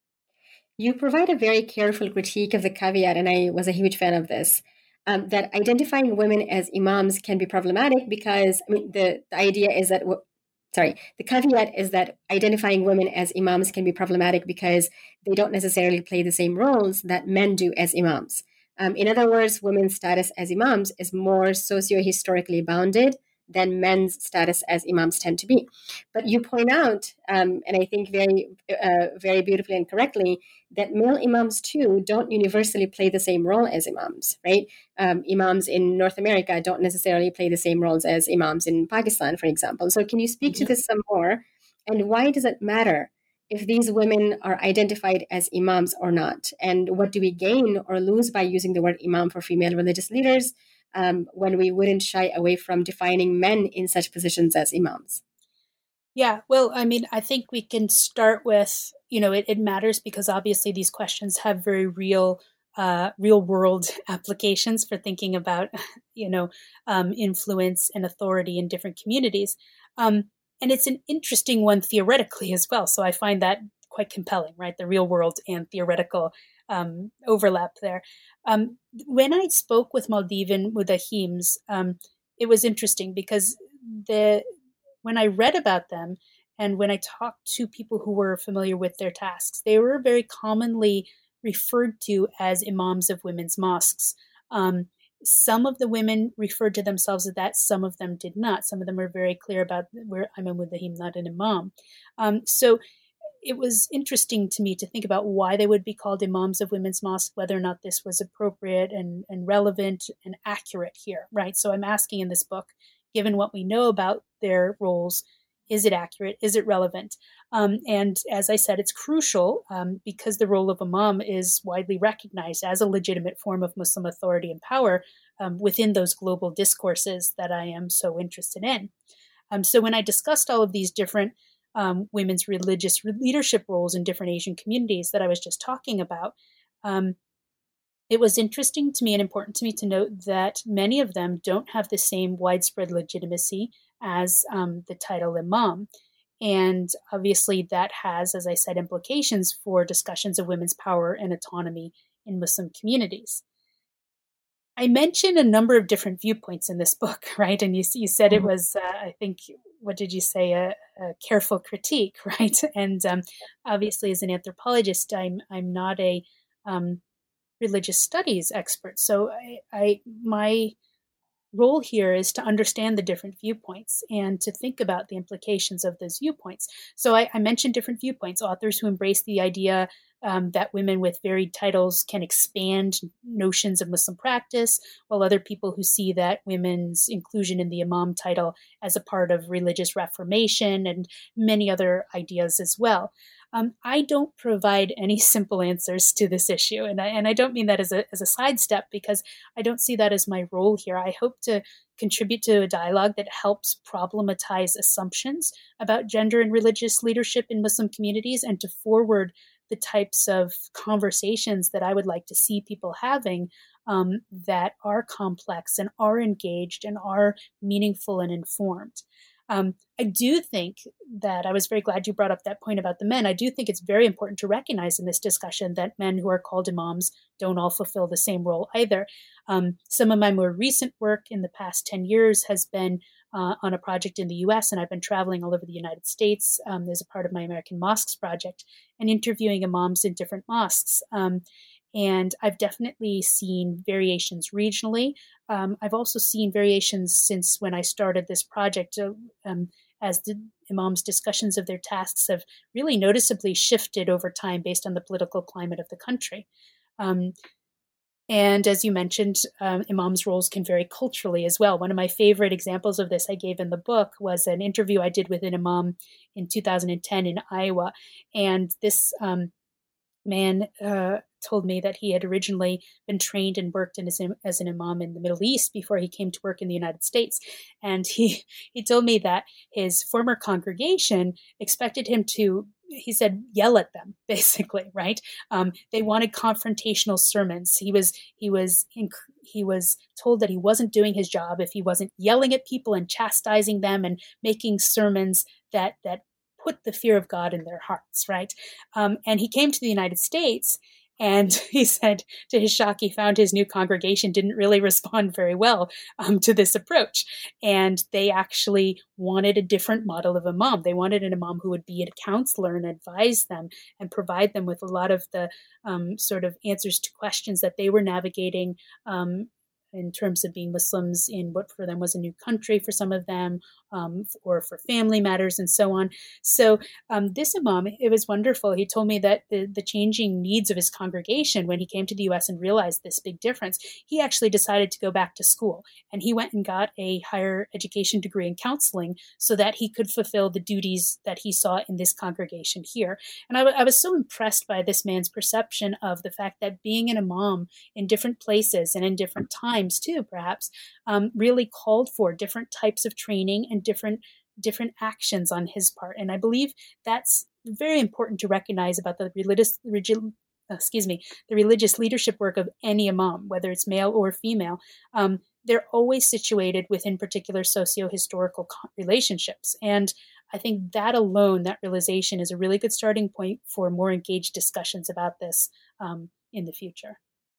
You provide a very careful critique of the caveat, and I was a huge fan of this, um, that identifying women as imams can be problematic because, I mean, the, the idea is that, sorry, the caveat is that identifying women as imams can be problematic because they don't necessarily play the same roles that men do as imams. Um, in other words, women's status as imams is more socio-historically bounded than men's status as imams tend to be. But you point out, um, and I think very, uh, very beautifully and correctly, that male imams too don't universally play the same role as imams, right? Um, imams in North America don't necessarily play the same roles as imams in Pakistan, for example. So can you speak to this some more? And why does it matter if these women are identified as imams or not? And what do we gain or lose by using the word imam for female religious leaders um, when we wouldn't shy away from defining men in such positions as imams? Yeah, well, I mean, I think we can start with, you know, it, it matters because obviously these questions have very real, uh, real world applications for thinking about, you know, um, influence and authority in different communities. Um, And it's an interesting one theoretically as well. So I find that quite compelling, right? The real world and theoretical um, overlap there. Um, when I spoke with Maldivian mudahims, um, it was interesting because the when I read about them And when I talked to people who were familiar with their tasks, they were very commonly referred to as imams of women's mosques. Um, some of the women referred to themselves as that, some of them did not. Some of them were very clear about where I'm a mudahim, not an imam. Um, so it was interesting to me to think about why they would be called imams of women's mosques, whether or not this was appropriate and, and relevant and accurate here, right? So I'm asking in this book, given what we know about their roles, is it accurate? Is it relevant? Um, and as I said, it's crucial um, because the role of imam is widely recognized as a legitimate form of Muslim authority and power um, within those global discourses that I am so interested in. Um, so when I discussed all of these different um, women's religious leadership roles in different Asian communities that I was just talking about, um, it was interesting to me and important to me to note that many of them don't have the same widespread legitimacy as um, the title imam. And obviously that has, as I said, implications for discussions of women's power and autonomy in Muslim communities. I mentioned a number of different viewpoints in this book, right? And you, you said it was, uh, I think, what did you say, a, a careful critique, right? And um, obviously as an anthropologist, I'm, I'm not a um, religious studies expert. So I, I my role here is to understand the different viewpoints and to think about the implications of those viewpoints. So I, I mentioned different viewpoints, authors who embrace the idea um, that women with varied titles can expand notions of Muslim practice, while other people who see that women's inclusion in the imam title as a part of religious reformation and many other ideas as well. Um, I don't provide any simple answers to this issue. And I, and I don't mean that as a, as a sidestep, because I don't see that as my role here. I hope to contribute to a dialogue that helps problematize assumptions about gender and religious leadership in Muslim communities and to forward the types of conversations that I would like to see people having um, that are complex and are engaged and are meaningful and informed. Um, I do think that I was very glad you brought up that point about the men. I do think it's very important to recognize in this discussion that men who are called imams don't all fulfill the same role either. Um, some of my more recent work in the past ten years has been uh, on a project in the U S, and I've been traveling all over the United States um, as a part of my American Mosques project and interviewing imams in different mosques. Um, And I've definitely seen variations regionally. Um, I've also seen variations since when I started this project, uh, um, as the imams' discussions of their tasks have really noticeably shifted over time based on the political climate of the country. Um, and as you mentioned, um, imams' roles can vary culturally as well. One of my favorite examples of this I gave in the book was an interview I did with an imam in two thousand ten in Iowa. And this um, man uh, told me that he had originally been trained and worked in as, as an imam in the Middle East before he came to work in the United States. And he, he told me that his former congregation expected him to, he said, yell at them, basically, right? Um, they wanted confrontational sermons. He was, he was, inc- he was told that he wasn't doing his job if he wasn't yelling at people and chastising them and making sermons that, that put the fear of God in their hearts, right? Um, and he came to the United States, and he said, to his shock, he found his new congregation didn't really respond very well um, to this approach. And they actually wanted a different model of imam. They wanted an imam who would be a counselor and advise them and provide them with a lot of the um, sort of answers to questions that they were navigating um, in terms of being Muslims in what for them was a new country for some of them, um, or for family matters and so on. So um, this imam, it was wonderful. He told me that the, the changing needs of his congregation when he came to the U S and realized this big difference, he actually decided to go back to school. And he went and got a higher education degree in counseling so that he could fulfill the duties that he saw in this congregation here. And I, w- I was so impressed by this man's perception of the fact that being an imam in different places and in different times too, perhaps, um, really called for different types of training and different different actions on his part. And I believe that's very important to recognize about the religious, rigid, excuse me, the religious leadership work of any imam, whether it's male or female. Um, they're always situated within particular socio-historical relationships. And I think that alone, that realization, is a really good starting point for more engaged discussions about this um, in the future.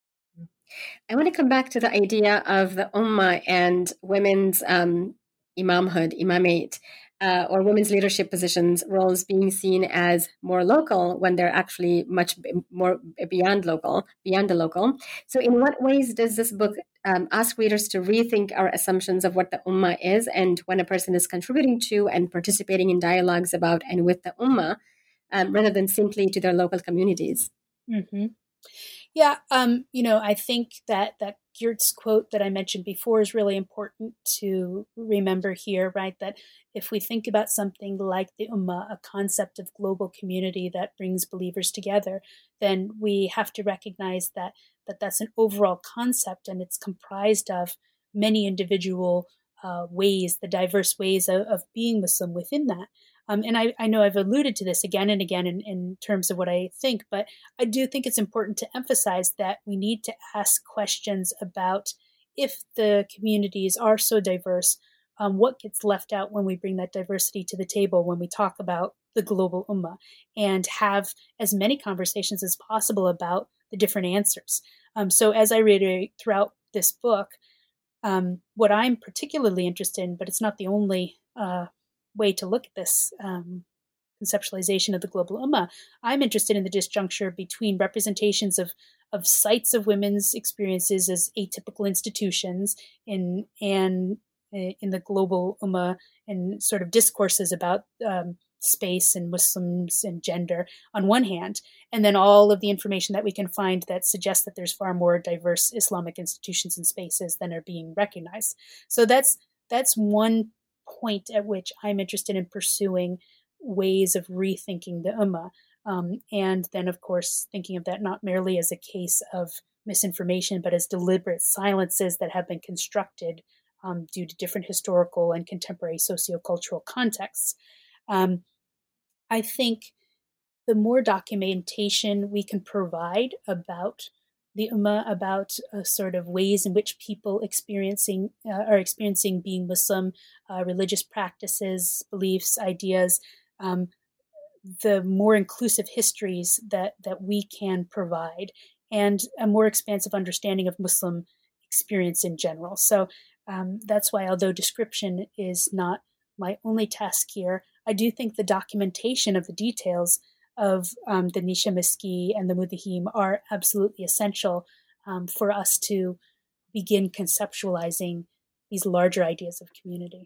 I want to come back to the idea of the ummah and women's um, imamhood, imamate. uh, or women's leadership positions, roles being seen as more local when they're actually much more beyond local, beyond the local. So in what ways does this book um, ask readers to rethink our assumptions of what the Ummah is and when a person is contributing to and participating in dialogues about and with the Ummah, um, rather than simply to their local communities? Mm-hmm. Yeah, um, you know, I think that that Geertz quote that I mentioned before is really important to remember here, right? That if we think about something like the Ummah, a concept of global community that brings believers together, then we have to recognize that that that's an overall concept, and it's comprised of many individual uh, ways, the diverse ways of, of being Muslim within that. Um, and I, I know I've alluded to this again and again in, in terms of what I think, but I do think it's important to emphasize that we need to ask questions about if the communities are so diverse, um, what gets left out when we bring that diversity to the table, when we talk about the global Ummah, and have as many conversations as possible about the different answers. Um, so as I reiterate throughout this book, um, what I'm particularly interested in, but it's not the only uh, way to look at this um, conceptualization of the global Ummah, I'm interested in the disjuncture between representations of of sites of women's experiences as atypical institutions in and in the global Ummah, and sort of discourses about um, space and Muslims and gender on one hand, and then all of the information that we can find that suggests that there's far more diverse Islamic institutions and spaces than are being recognized. So that's that's one point at which I'm interested in pursuing ways of rethinking the Ummah. Um, and then, of course, thinking of that not merely as a case of misinformation, but as deliberate silences that have been constructed um, due to different historical and contemporary sociocultural contexts. Um, I think the more documentation we can provide about the Ummah, about uh, sort of ways in which people experiencing uh, are experiencing being Muslim, uh, religious practices, beliefs, ideas, um, the more inclusive histories that that we can provide, and a more expansive understanding of Muslim experience in general. So um, that's why, although description is not my only task here, I do think the documentation of the details of um, the Nisha Miski and the Mudahim are absolutely essential um, for us to begin conceptualizing these larger ideas of community.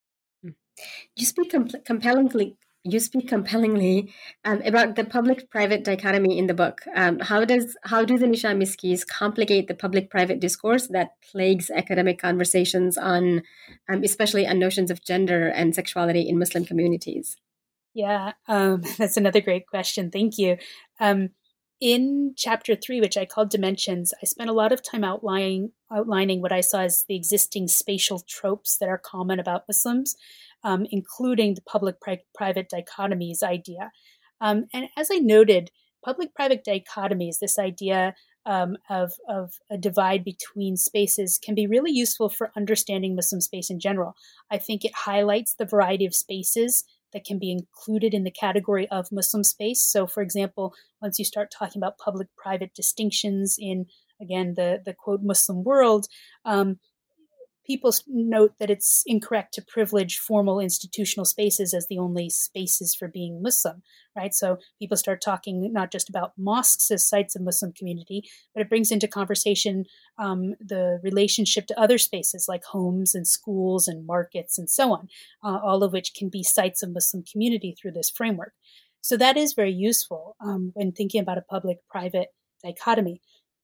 You speak com- compellingly. You speak compellingly um, about the public-private dichotomy in the book. Um, how does how do the Nisha Miskis complicate the public-private discourse that plagues academic conversations on, um, especially on notions of gender and sexuality in Muslim communities? Yeah, um, that's another great question. Thank you. Um, in chapter three, which I called Dimensions, I spent a lot of time outlining outlining what I saw as the existing spatial tropes that are common about Muslims, um, including the public-private dichotomies idea. Um, and as I noted, public-private dichotomies, this idea um, of, of a divide between spaces, can be really useful for understanding Muslim space in general. I think it highlights the variety of spaces that can be included in the category of Muslim space. So, for example, once you start talking about public-private distinctions in, again, the, the quote, Muslim world, um, people note that it's incorrect to privilege formal institutional spaces as the only spaces for being Muslim, right? So people start talking not just about mosques as sites of Muslim community, but it brings into conversation um, the relationship to other spaces like homes and schools and markets and so on, uh, all of which can be sites of Muslim community through this framework. So that is very useful um, when thinking about a public-private dichotomy.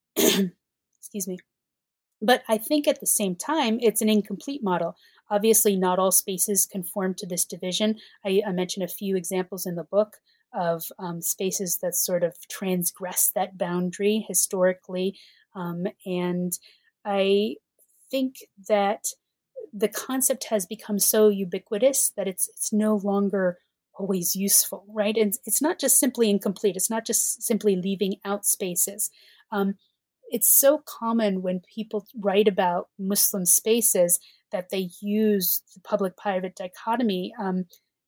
Excuse me. But I think at the same time, it's an incomplete model. Obviously, not all spaces conform to this division. I, I mentioned a few examples in the book of um, spaces that sort of transgress that boundary historically. Um, and I think that the concept has become so ubiquitous that it's it's no longer always useful, right? And it's not just simply incomplete. It's not just simply leaving out spaces. Um, It's so common when people write about Muslim spaces that they use the public-private dichotomy um,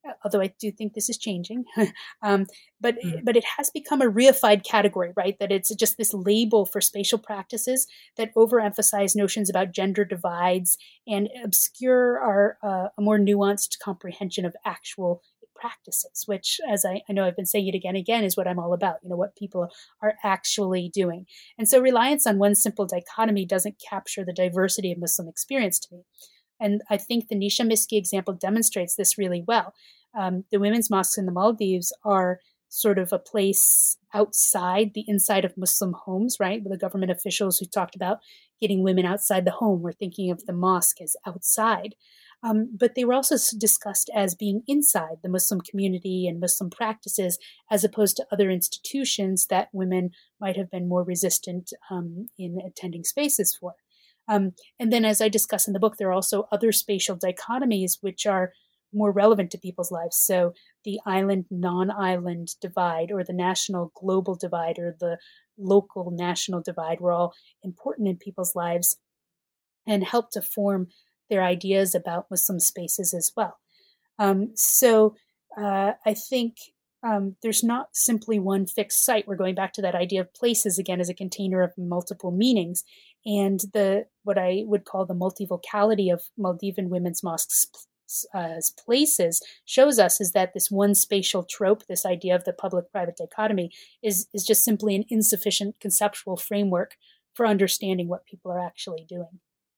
although I do think this is changing. um, but Mhm. but it has become a reified category, right? That it's just this label for spatial practices that overemphasize notions about gender divides and obscure our uh, a more nuanced comprehension of actual practices, which, as I, I know I've been saying it again and again, is what I'm all about, you know, what people are actually doing. And so reliance on one simple dichotomy doesn't capture the diversity of Muslim experience to me. And I think the Nisha Miski example demonstrates this really well. Um, the women's mosques in the Maldives are sort of a place outside the inside of Muslim homes, right? With the government officials who talked about getting women outside the home. We're thinking of the mosque as outside. Um, but they were also discussed as being inside the Muslim community and Muslim practices, as opposed to other institutions that women might have been more resistant um, in attending spaces for. Um, and then, as I discuss in the book, there are also other spatial dichotomies which are more relevant to people's lives. So the island non-island divide, or the national global divide, or the local national divide, were all important in people's lives and help to form their ideas about Muslim spaces as well. Um, so uh, I think um, there's not simply one fixed site. We're going back to that idea of places again as a container of multiple meanings. And the what I would call the multivocality of Maldivian women's mosques uh, as places shows us is that this one spatial trope, this idea of the public-private dichotomy, is, is just simply an insufficient conceptual framework for understanding what people are actually doing.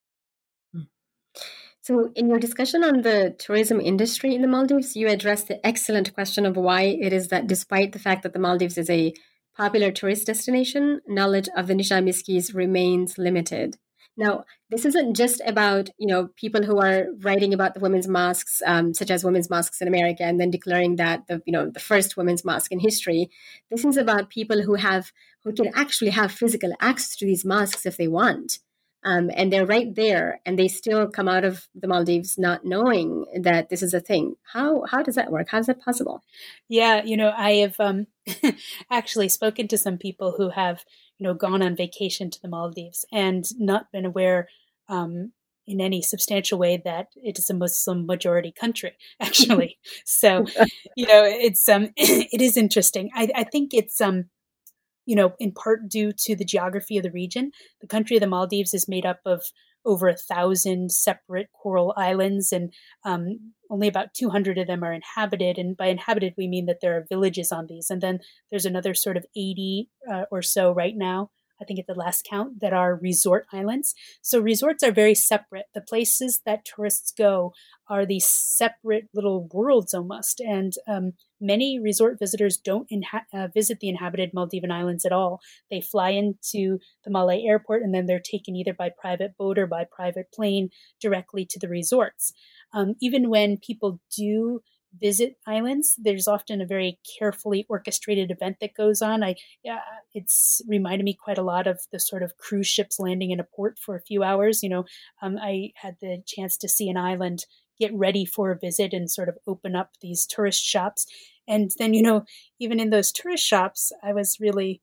So, in your discussion on the tourism industry in the Maldives, you addressed the excellent question of why it is that despite the fact that the Maldives is a popular tourist destination, knowledge of the Nisha Miskis remains limited. Now, this isn't just about, you know, people who are writing about the women's mosques, um, such as women's mosques in America, and then declaring that the, you know, the first women's mosque in history. This is about people who have, who can actually have physical access to these mosques if they want. Um, and they're right there, and they still come out of the Maldives not knowing that this is a thing. How how does that work? How is that possible? Yeah, you know, I have um, actually spoken to some people who have, you know, gone on vacation to the Maldives and not been aware um, in any substantial way that it is a Muslim majority country, actually. So, you know, it's um, it is interesting. I, I think it's um. you know, in part due to the geography of the region. The country of the Maldives is made up of over a thousand separate coral islands, and um, only about two hundred of them are inhabited. And by inhabited, we mean that there are villages on these. And then there's another sort of eighty uh, or so right now, I think at the last count, that are resort islands. So resorts are very separate. The places that tourists go are these separate little worlds almost. And um, many resort visitors don't inha- uh, visit the inhabited Maldivian islands at all. They fly into the Malé airport, and then they're taken either by private boat or by private plane directly to the resorts. Um, even when people do visit islands, there's often a very carefully orchestrated event that goes on. I, yeah, it's reminded me quite a lot of the sort of cruise ships landing in a port for a few hours. You know, um, I had the chance to see an island get ready for a visit and sort of open up these tourist shops. And then, you know, even in those tourist shops, I was really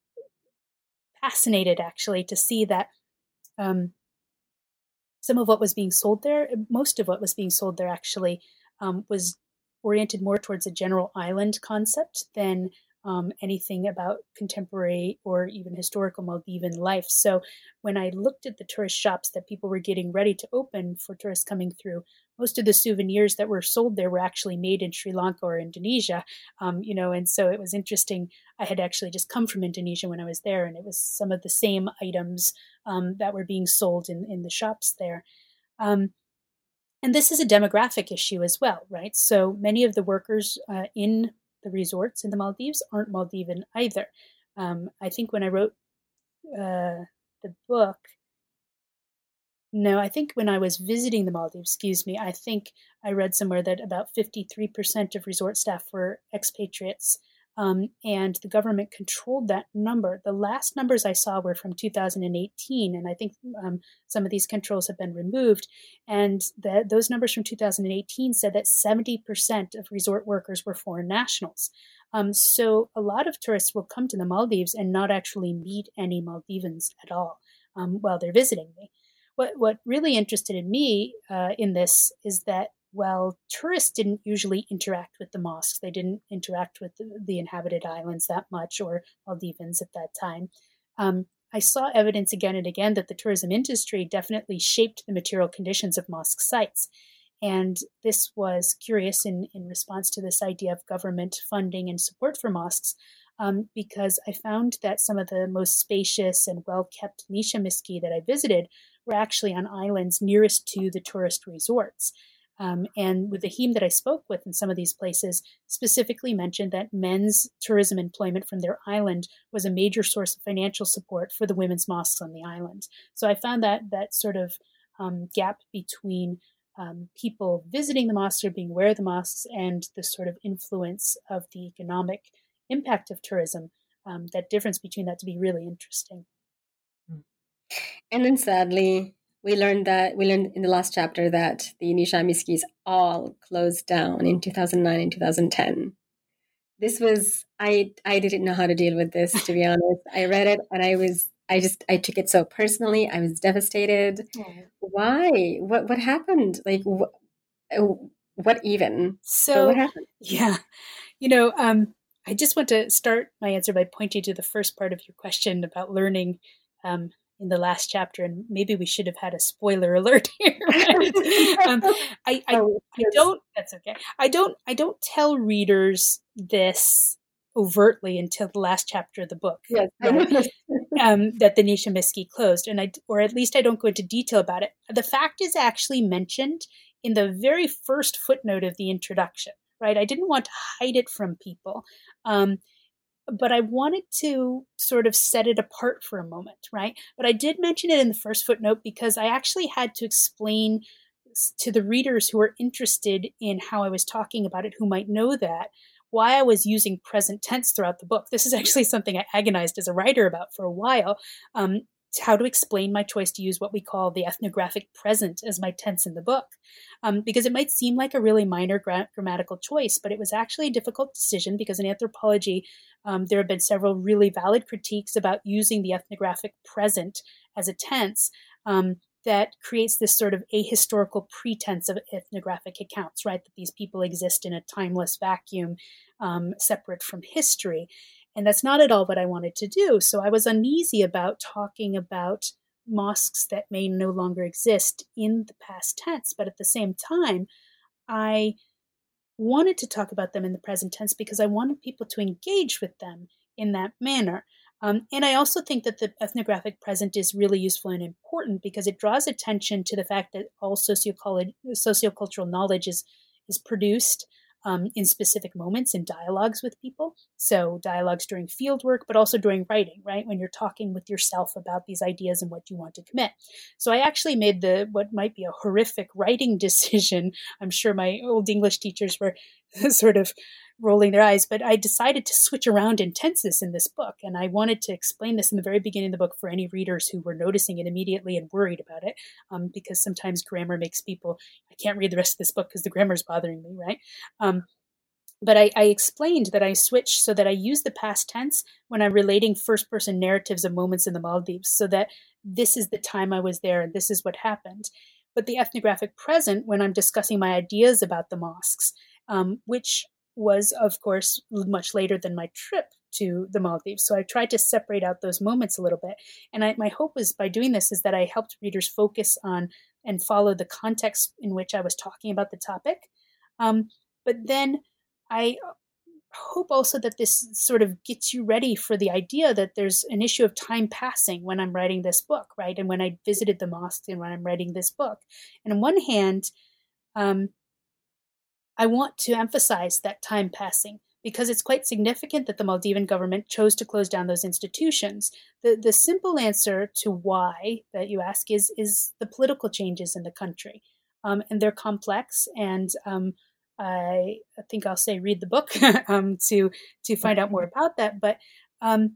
fascinated actually to see that um, some of what was being sold there, most of what was being sold there actually um, was oriented more towards a general island concept than um, anything about contemporary or even historical Maldivian life. So when I looked at the tourist shops that people were getting ready to open for tourists coming through, most of the souvenirs that were sold there were actually made in Sri Lanka or Indonesia, um, you know, and so it was interesting. I had actually just come from Indonesia when I was there, and it was some of the same items um, that were being sold in, in the shops there. Um, And this is a demographic issue as well, right? So many of the workers uh, in the resorts in the Maldives aren't Maldivian either. Um, I think when I wrote uh, the book, no, I think when I was visiting the Maldives, excuse me, I think I read somewhere that about fifty-three percent of resort staff were expatriates. Um, and the government controlled that number. The last numbers I saw were from two thousand eighteen, and I think um, some of these controls have been removed. And the, those numbers from two thousand eighteen said that seventy percent of resort workers were foreign nationals. Um, so a lot of tourists will come to the Maldives and not actually meet any Maldivans at all um, while they're visiting me. What what really interested in me uh, in this is that well, tourists didn't usually interact with the mosques. They didn't interact with the, the inhabited islands that much, or Maldivans at that time. Um, I saw evidence again and again that the tourism industry definitely shaped the material conditions of mosque sites. And this was curious in, in response to this idea of government funding and support for mosques, um, because I found that some of the most spacious and well-kept Nisha Miski that I visited were actually on islands nearest to the tourist resorts. Um, and with the Him that I spoke with in some of these places specifically mentioned that men's tourism employment from their island was a major source of financial support for the women's mosques on the island. So I found that that sort of um, gap between um, people visiting the mosques or being aware of the mosques and the sort of influence of the economic impact of tourism, um, that difference between that to be really interesting. And then sadly, we learned that we learned in the last chapter that the Nisha Miskis all closed down in two thousand nine and two thousand ten. This was I I didn't know how to deal with this, to be honest. I read it and I was I just I took it so personally. I was devastated. Oh. Why? What what happened? Like what, what even? So, so what happened? Yeah, you know, um, I just want to start my answer by pointing to the first part of your question about learning. Um, in the last chapter, and maybe we should have had a spoiler alert here. Right? um, I, I, oh, yes. I don't, that's okay. I don't, I don't tell readers this overtly until the last chapter of the book, yes. right? um, that the Nisha Miski closed. And I, or at least I don't go into detail about it. The fact is actually mentioned in the very first footnote of the introduction, right? I didn't want to hide it from people. Um, But I wanted to sort of set it apart for a moment, right? But I did mention it in the first footnote because I actually had to explain to the readers who are interested in how I was talking about it, who might know that, why I was using present tense throughout the book. This is actually something I agonized as a writer about for a while, um, how to explain my choice to use what we call the ethnographic present as my tense in the book. Um, because it might seem like a really minor gra- grammatical choice, but it was actually a difficult decision because in anthropology, um, there have been several really valid critiques about using the ethnographic present as a tense um, that creates this sort of ahistorical pretense of ethnographic accounts, right? That these people exist in a timeless vacuum um, separate from history. And that's not at all what I wanted to do. So I was uneasy about talking about mosques that may no longer exist in the past tense. But at the same time, I wanted to talk about them in the present tense because I wanted people to engage with them in that manner. Um, and I also think that the ethnographic present is really useful and important because it draws attention to the fact that all sociocul- sociocultural knowledge is, is produced um, in specific moments in dialogues with people. So dialogues during field work, but also during writing, right? When you're talking with yourself about these ideas and what you want to commit. So I actually made the what might be a horrific writing decision. I'm sure my old English teachers were sort of rolling their eyes, but I decided to switch around in tenses in this book. And I wanted to explain this in the very beginning of the book for any readers who were noticing it immediately and worried about it, um, because sometimes grammar makes people, I can't read the rest of this book because the grammar is bothering me, right? Um, but I, I explained that I switched so that I use the past tense when I'm relating first-person narratives of moments in the Maldives, so that this is the time I was there and this is what happened. But the ethnographic present when I'm discussing my ideas about the mosques, um, which was, of course, much later than my trip to the Maldives. So I tried to separate out those moments a little bit. And I, my hope is by doing this is that I helped readers focus on and follow the context in which I was talking about the topic. Um, but then I hope also that this sort of gets you ready for the idea that there's an issue of time passing when I'm writing this book, right? And when I visited the mosque and when I'm writing this book. And on one hand, um, I want to emphasize that time passing because it's quite significant that the Maldivian government chose to close down those institutions. The the simple answer to why that you ask is, is the political changes in the country. Um, and they're complex. And um, I think I'll say read the book um, to, to find out more about that. But um,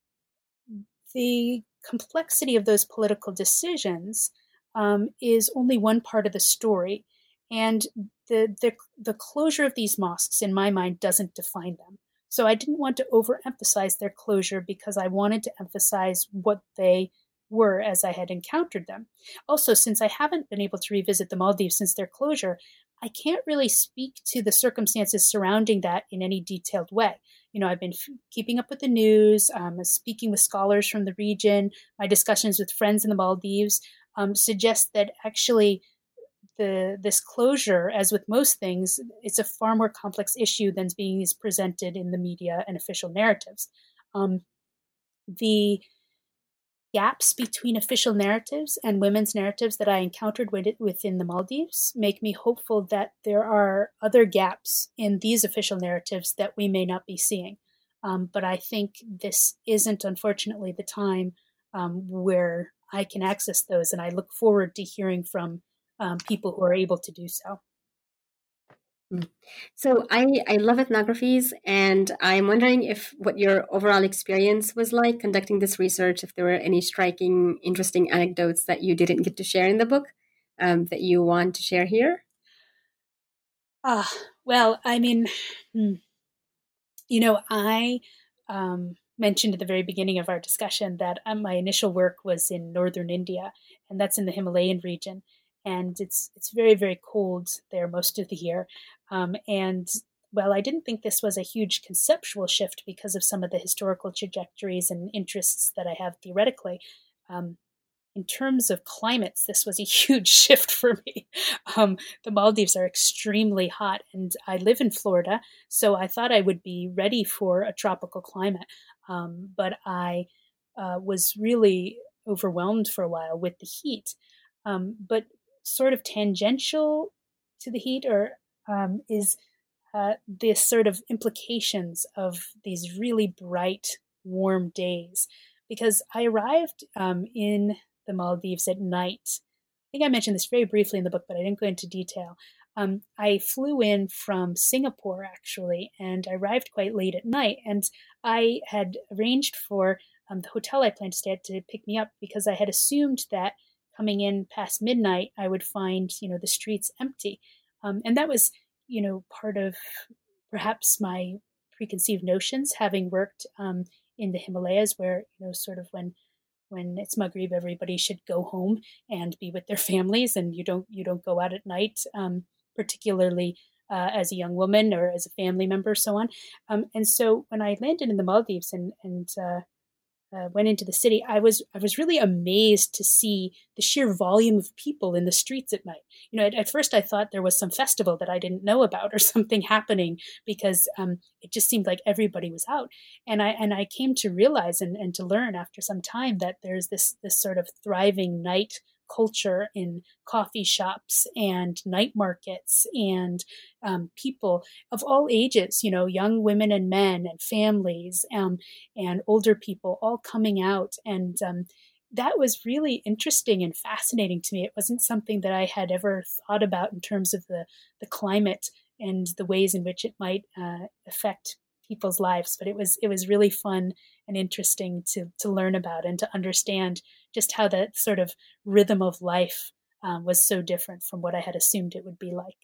the complexity of those political decisions um, is only one part of the story. And the, the the closure of these mosques, in my mind, doesn't define them. So I didn't want to overemphasize their closure because I wanted to emphasize what they were as I had encountered them. Also, since I haven't been able to revisit the Maldives since their closure, I can't really speak to the circumstances surrounding that in any detailed way. You know, I've been f- keeping up with the news, um, speaking with scholars from the region. My discussions with friends in the Maldives um, suggest that actually the this closure, as with most things, it's a far more complex issue than being is presented in the media and official narratives. Um, the gaps between official narratives and women's narratives that I encountered with it within the Maldives make me hopeful that there are other gaps in these official narratives that we may not be seeing. Um, but I think this isn't, unfortunately, the time um, where I can access those, and I look forward to hearing from um, people who are able to do so. So I, I love ethnographies, and I'm wondering if what your overall experience was like conducting this research, if there were any striking, interesting anecdotes that you didn't get to share in the book um, that you want to share here. Ah, well, I mean, you know, I um, mentioned at the very beginning of our discussion that um, my initial work was in northern India, and that's in the Himalayan region, and it's it's very very cold there most of the year. Um, and well, I didn't think this was a huge conceptual shift because of some of the historical trajectories and interests that I have theoretically. Um, in terms of climates, this was a huge shift for me. Um, the Maldives are extremely hot, and I live in Florida, so I thought I would be ready for a tropical climate. Um, but I uh, was really overwhelmed for a while with the heat. Um, but sort of tangential to the heat, or um, is uh, the sort of implications of these really bright, warm days. Because I arrived um, in the Maldives at night. I think I mentioned this very briefly in the book, but I didn't go into detail. Um, I flew in from Singapore, actually, and I arrived quite late at night. And I had arranged for um, the hotel I planned to stay at to pick me up because I had assumed that coming in past midnight, I would find, you know, the streets empty. Um, and that was, you know, part of perhaps my preconceived notions, having worked um, in the Himalayas, where, you know, sort of when when it's Maghrib, everybody should go home and be with their families, and you don't you don't go out at night, um, particularly uh, as a young woman or as a family member, so on. Um, and so when I landed in the Maldives and and uh, uh, went into the city, I was I was really amazed to see the sheer volume of people in the streets at night. You know, at, at first I thought there was some festival that I didn't know about or something happening because um, it just seemed like everybody was out. And I and I came to realize and, and to learn after some time that there's this this sort of thriving night culture in coffee shops and night markets, and um, people of all ages, you know, young women and men and families um, and older people all coming out. And um, that was really interesting and fascinating to me. It wasn't something that I had ever thought about in terms of the, the climate and the ways in which it might uh, affect people's lives, but it was it was really fun and interesting to to learn about and to understand just how that sort of rhythm of life um, was so different from what I had assumed it would be like.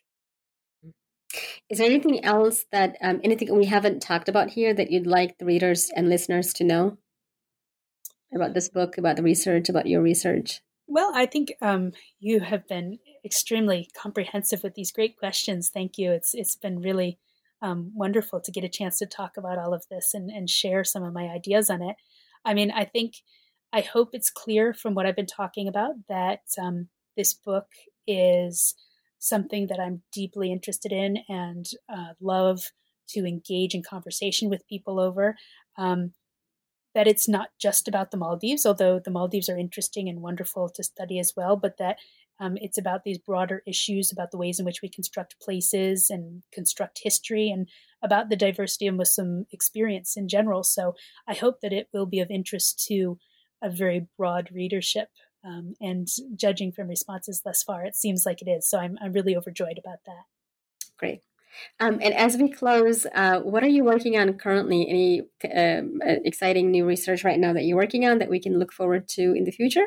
Is there anything else that, um, anything we haven't talked about here that you'd like the readers and listeners to know about this book, about the research, about your research? Well, I think um, you have been extremely comprehensive with these great questions. Thank you. It's it's been really um, wonderful to get a chance to talk about all of this and, and share some of my ideas on it. I mean, I think, I hope it's clear from what I've been talking about that um, this book is something that I'm deeply interested in and uh, love to engage in conversation with people over. Um, that it's not just about the Maldives, although the Maldives are interesting and wonderful to study as well, but that um, it's about these broader issues about the ways in which we construct places and construct history, and about the diversity of Muslim experience in general. So I hope that it will be of interest to a very broad readership. Um, and judging from responses thus far, it seems like it is. So I'm, I'm really overjoyed about that. Great. Um, and as we close, uh, what are you working on currently? Any um, exciting new research right now that you're working on that we can look forward to in the future?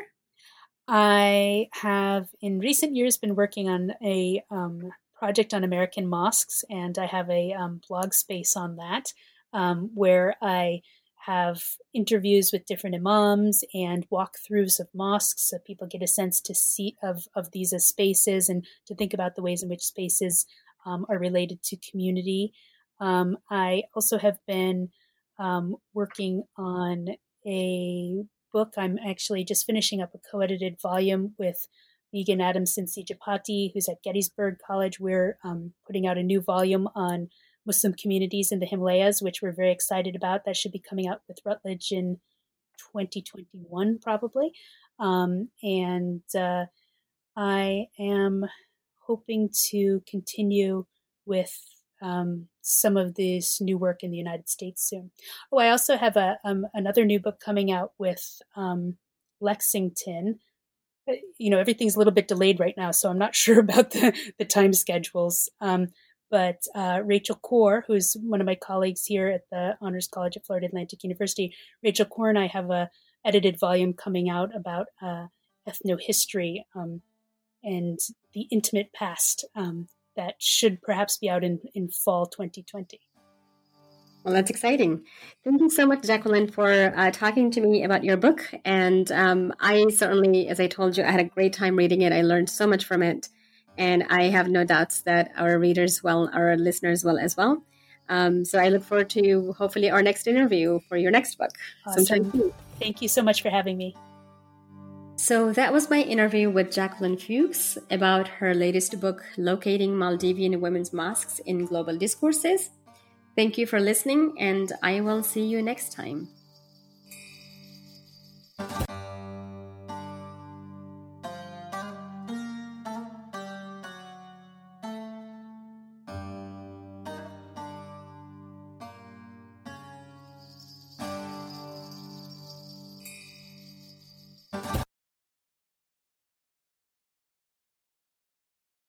I have in recent years been working on a um, project on American mosques, and I have a um, blog space on that um, where I have interviews with different imams and walkthroughs of mosques so people get a sense to see of, of these as spaces and to think about the ways in which spaces um, are related to community. Um, I also have been um, working on a book. I'm actually just finishing up a co-edited volume with Megan Adamson-Sijapati, who's at Gettysburg College. We're um, putting out a new volume on Muslim communities in the Himalayas, which we're very excited about. That should be coming out with Routledge in twenty twenty-one, probably. Um, and uh, I am hoping to continue with um, some of this new work in the United States soon. Oh, I also have a um, another new book coming out with um, Lexington. You know, everything's a little bit delayed right now, so I'm not sure about the, the time schedules. Um, but uh, Rachel Kaur, who's one of my colleagues here at the Honors College at Florida Atlantic University, Rachel Kaur and I have a edited volume coming out about uh, ethnohistory um, and the intimate past um, that should perhaps be out in, in fall twenty twenty. Well, that's exciting. Thank you so much, Jacqueline, for uh, talking to me about your book. And um, I certainly, as I told you, I had a great time reading it. I learned so much from it. And I have no doubts that our readers will, our listeners will as well. Um, so I look forward to hopefully our next interview for your next book. Awesome. Sometime. Thank you so much for having me. So that was my interview with Jacqueline Fuchs about her latest book, Locating Maldivian Women's Mosques in Global Discourses. Thank you for listening, and I will see you next time.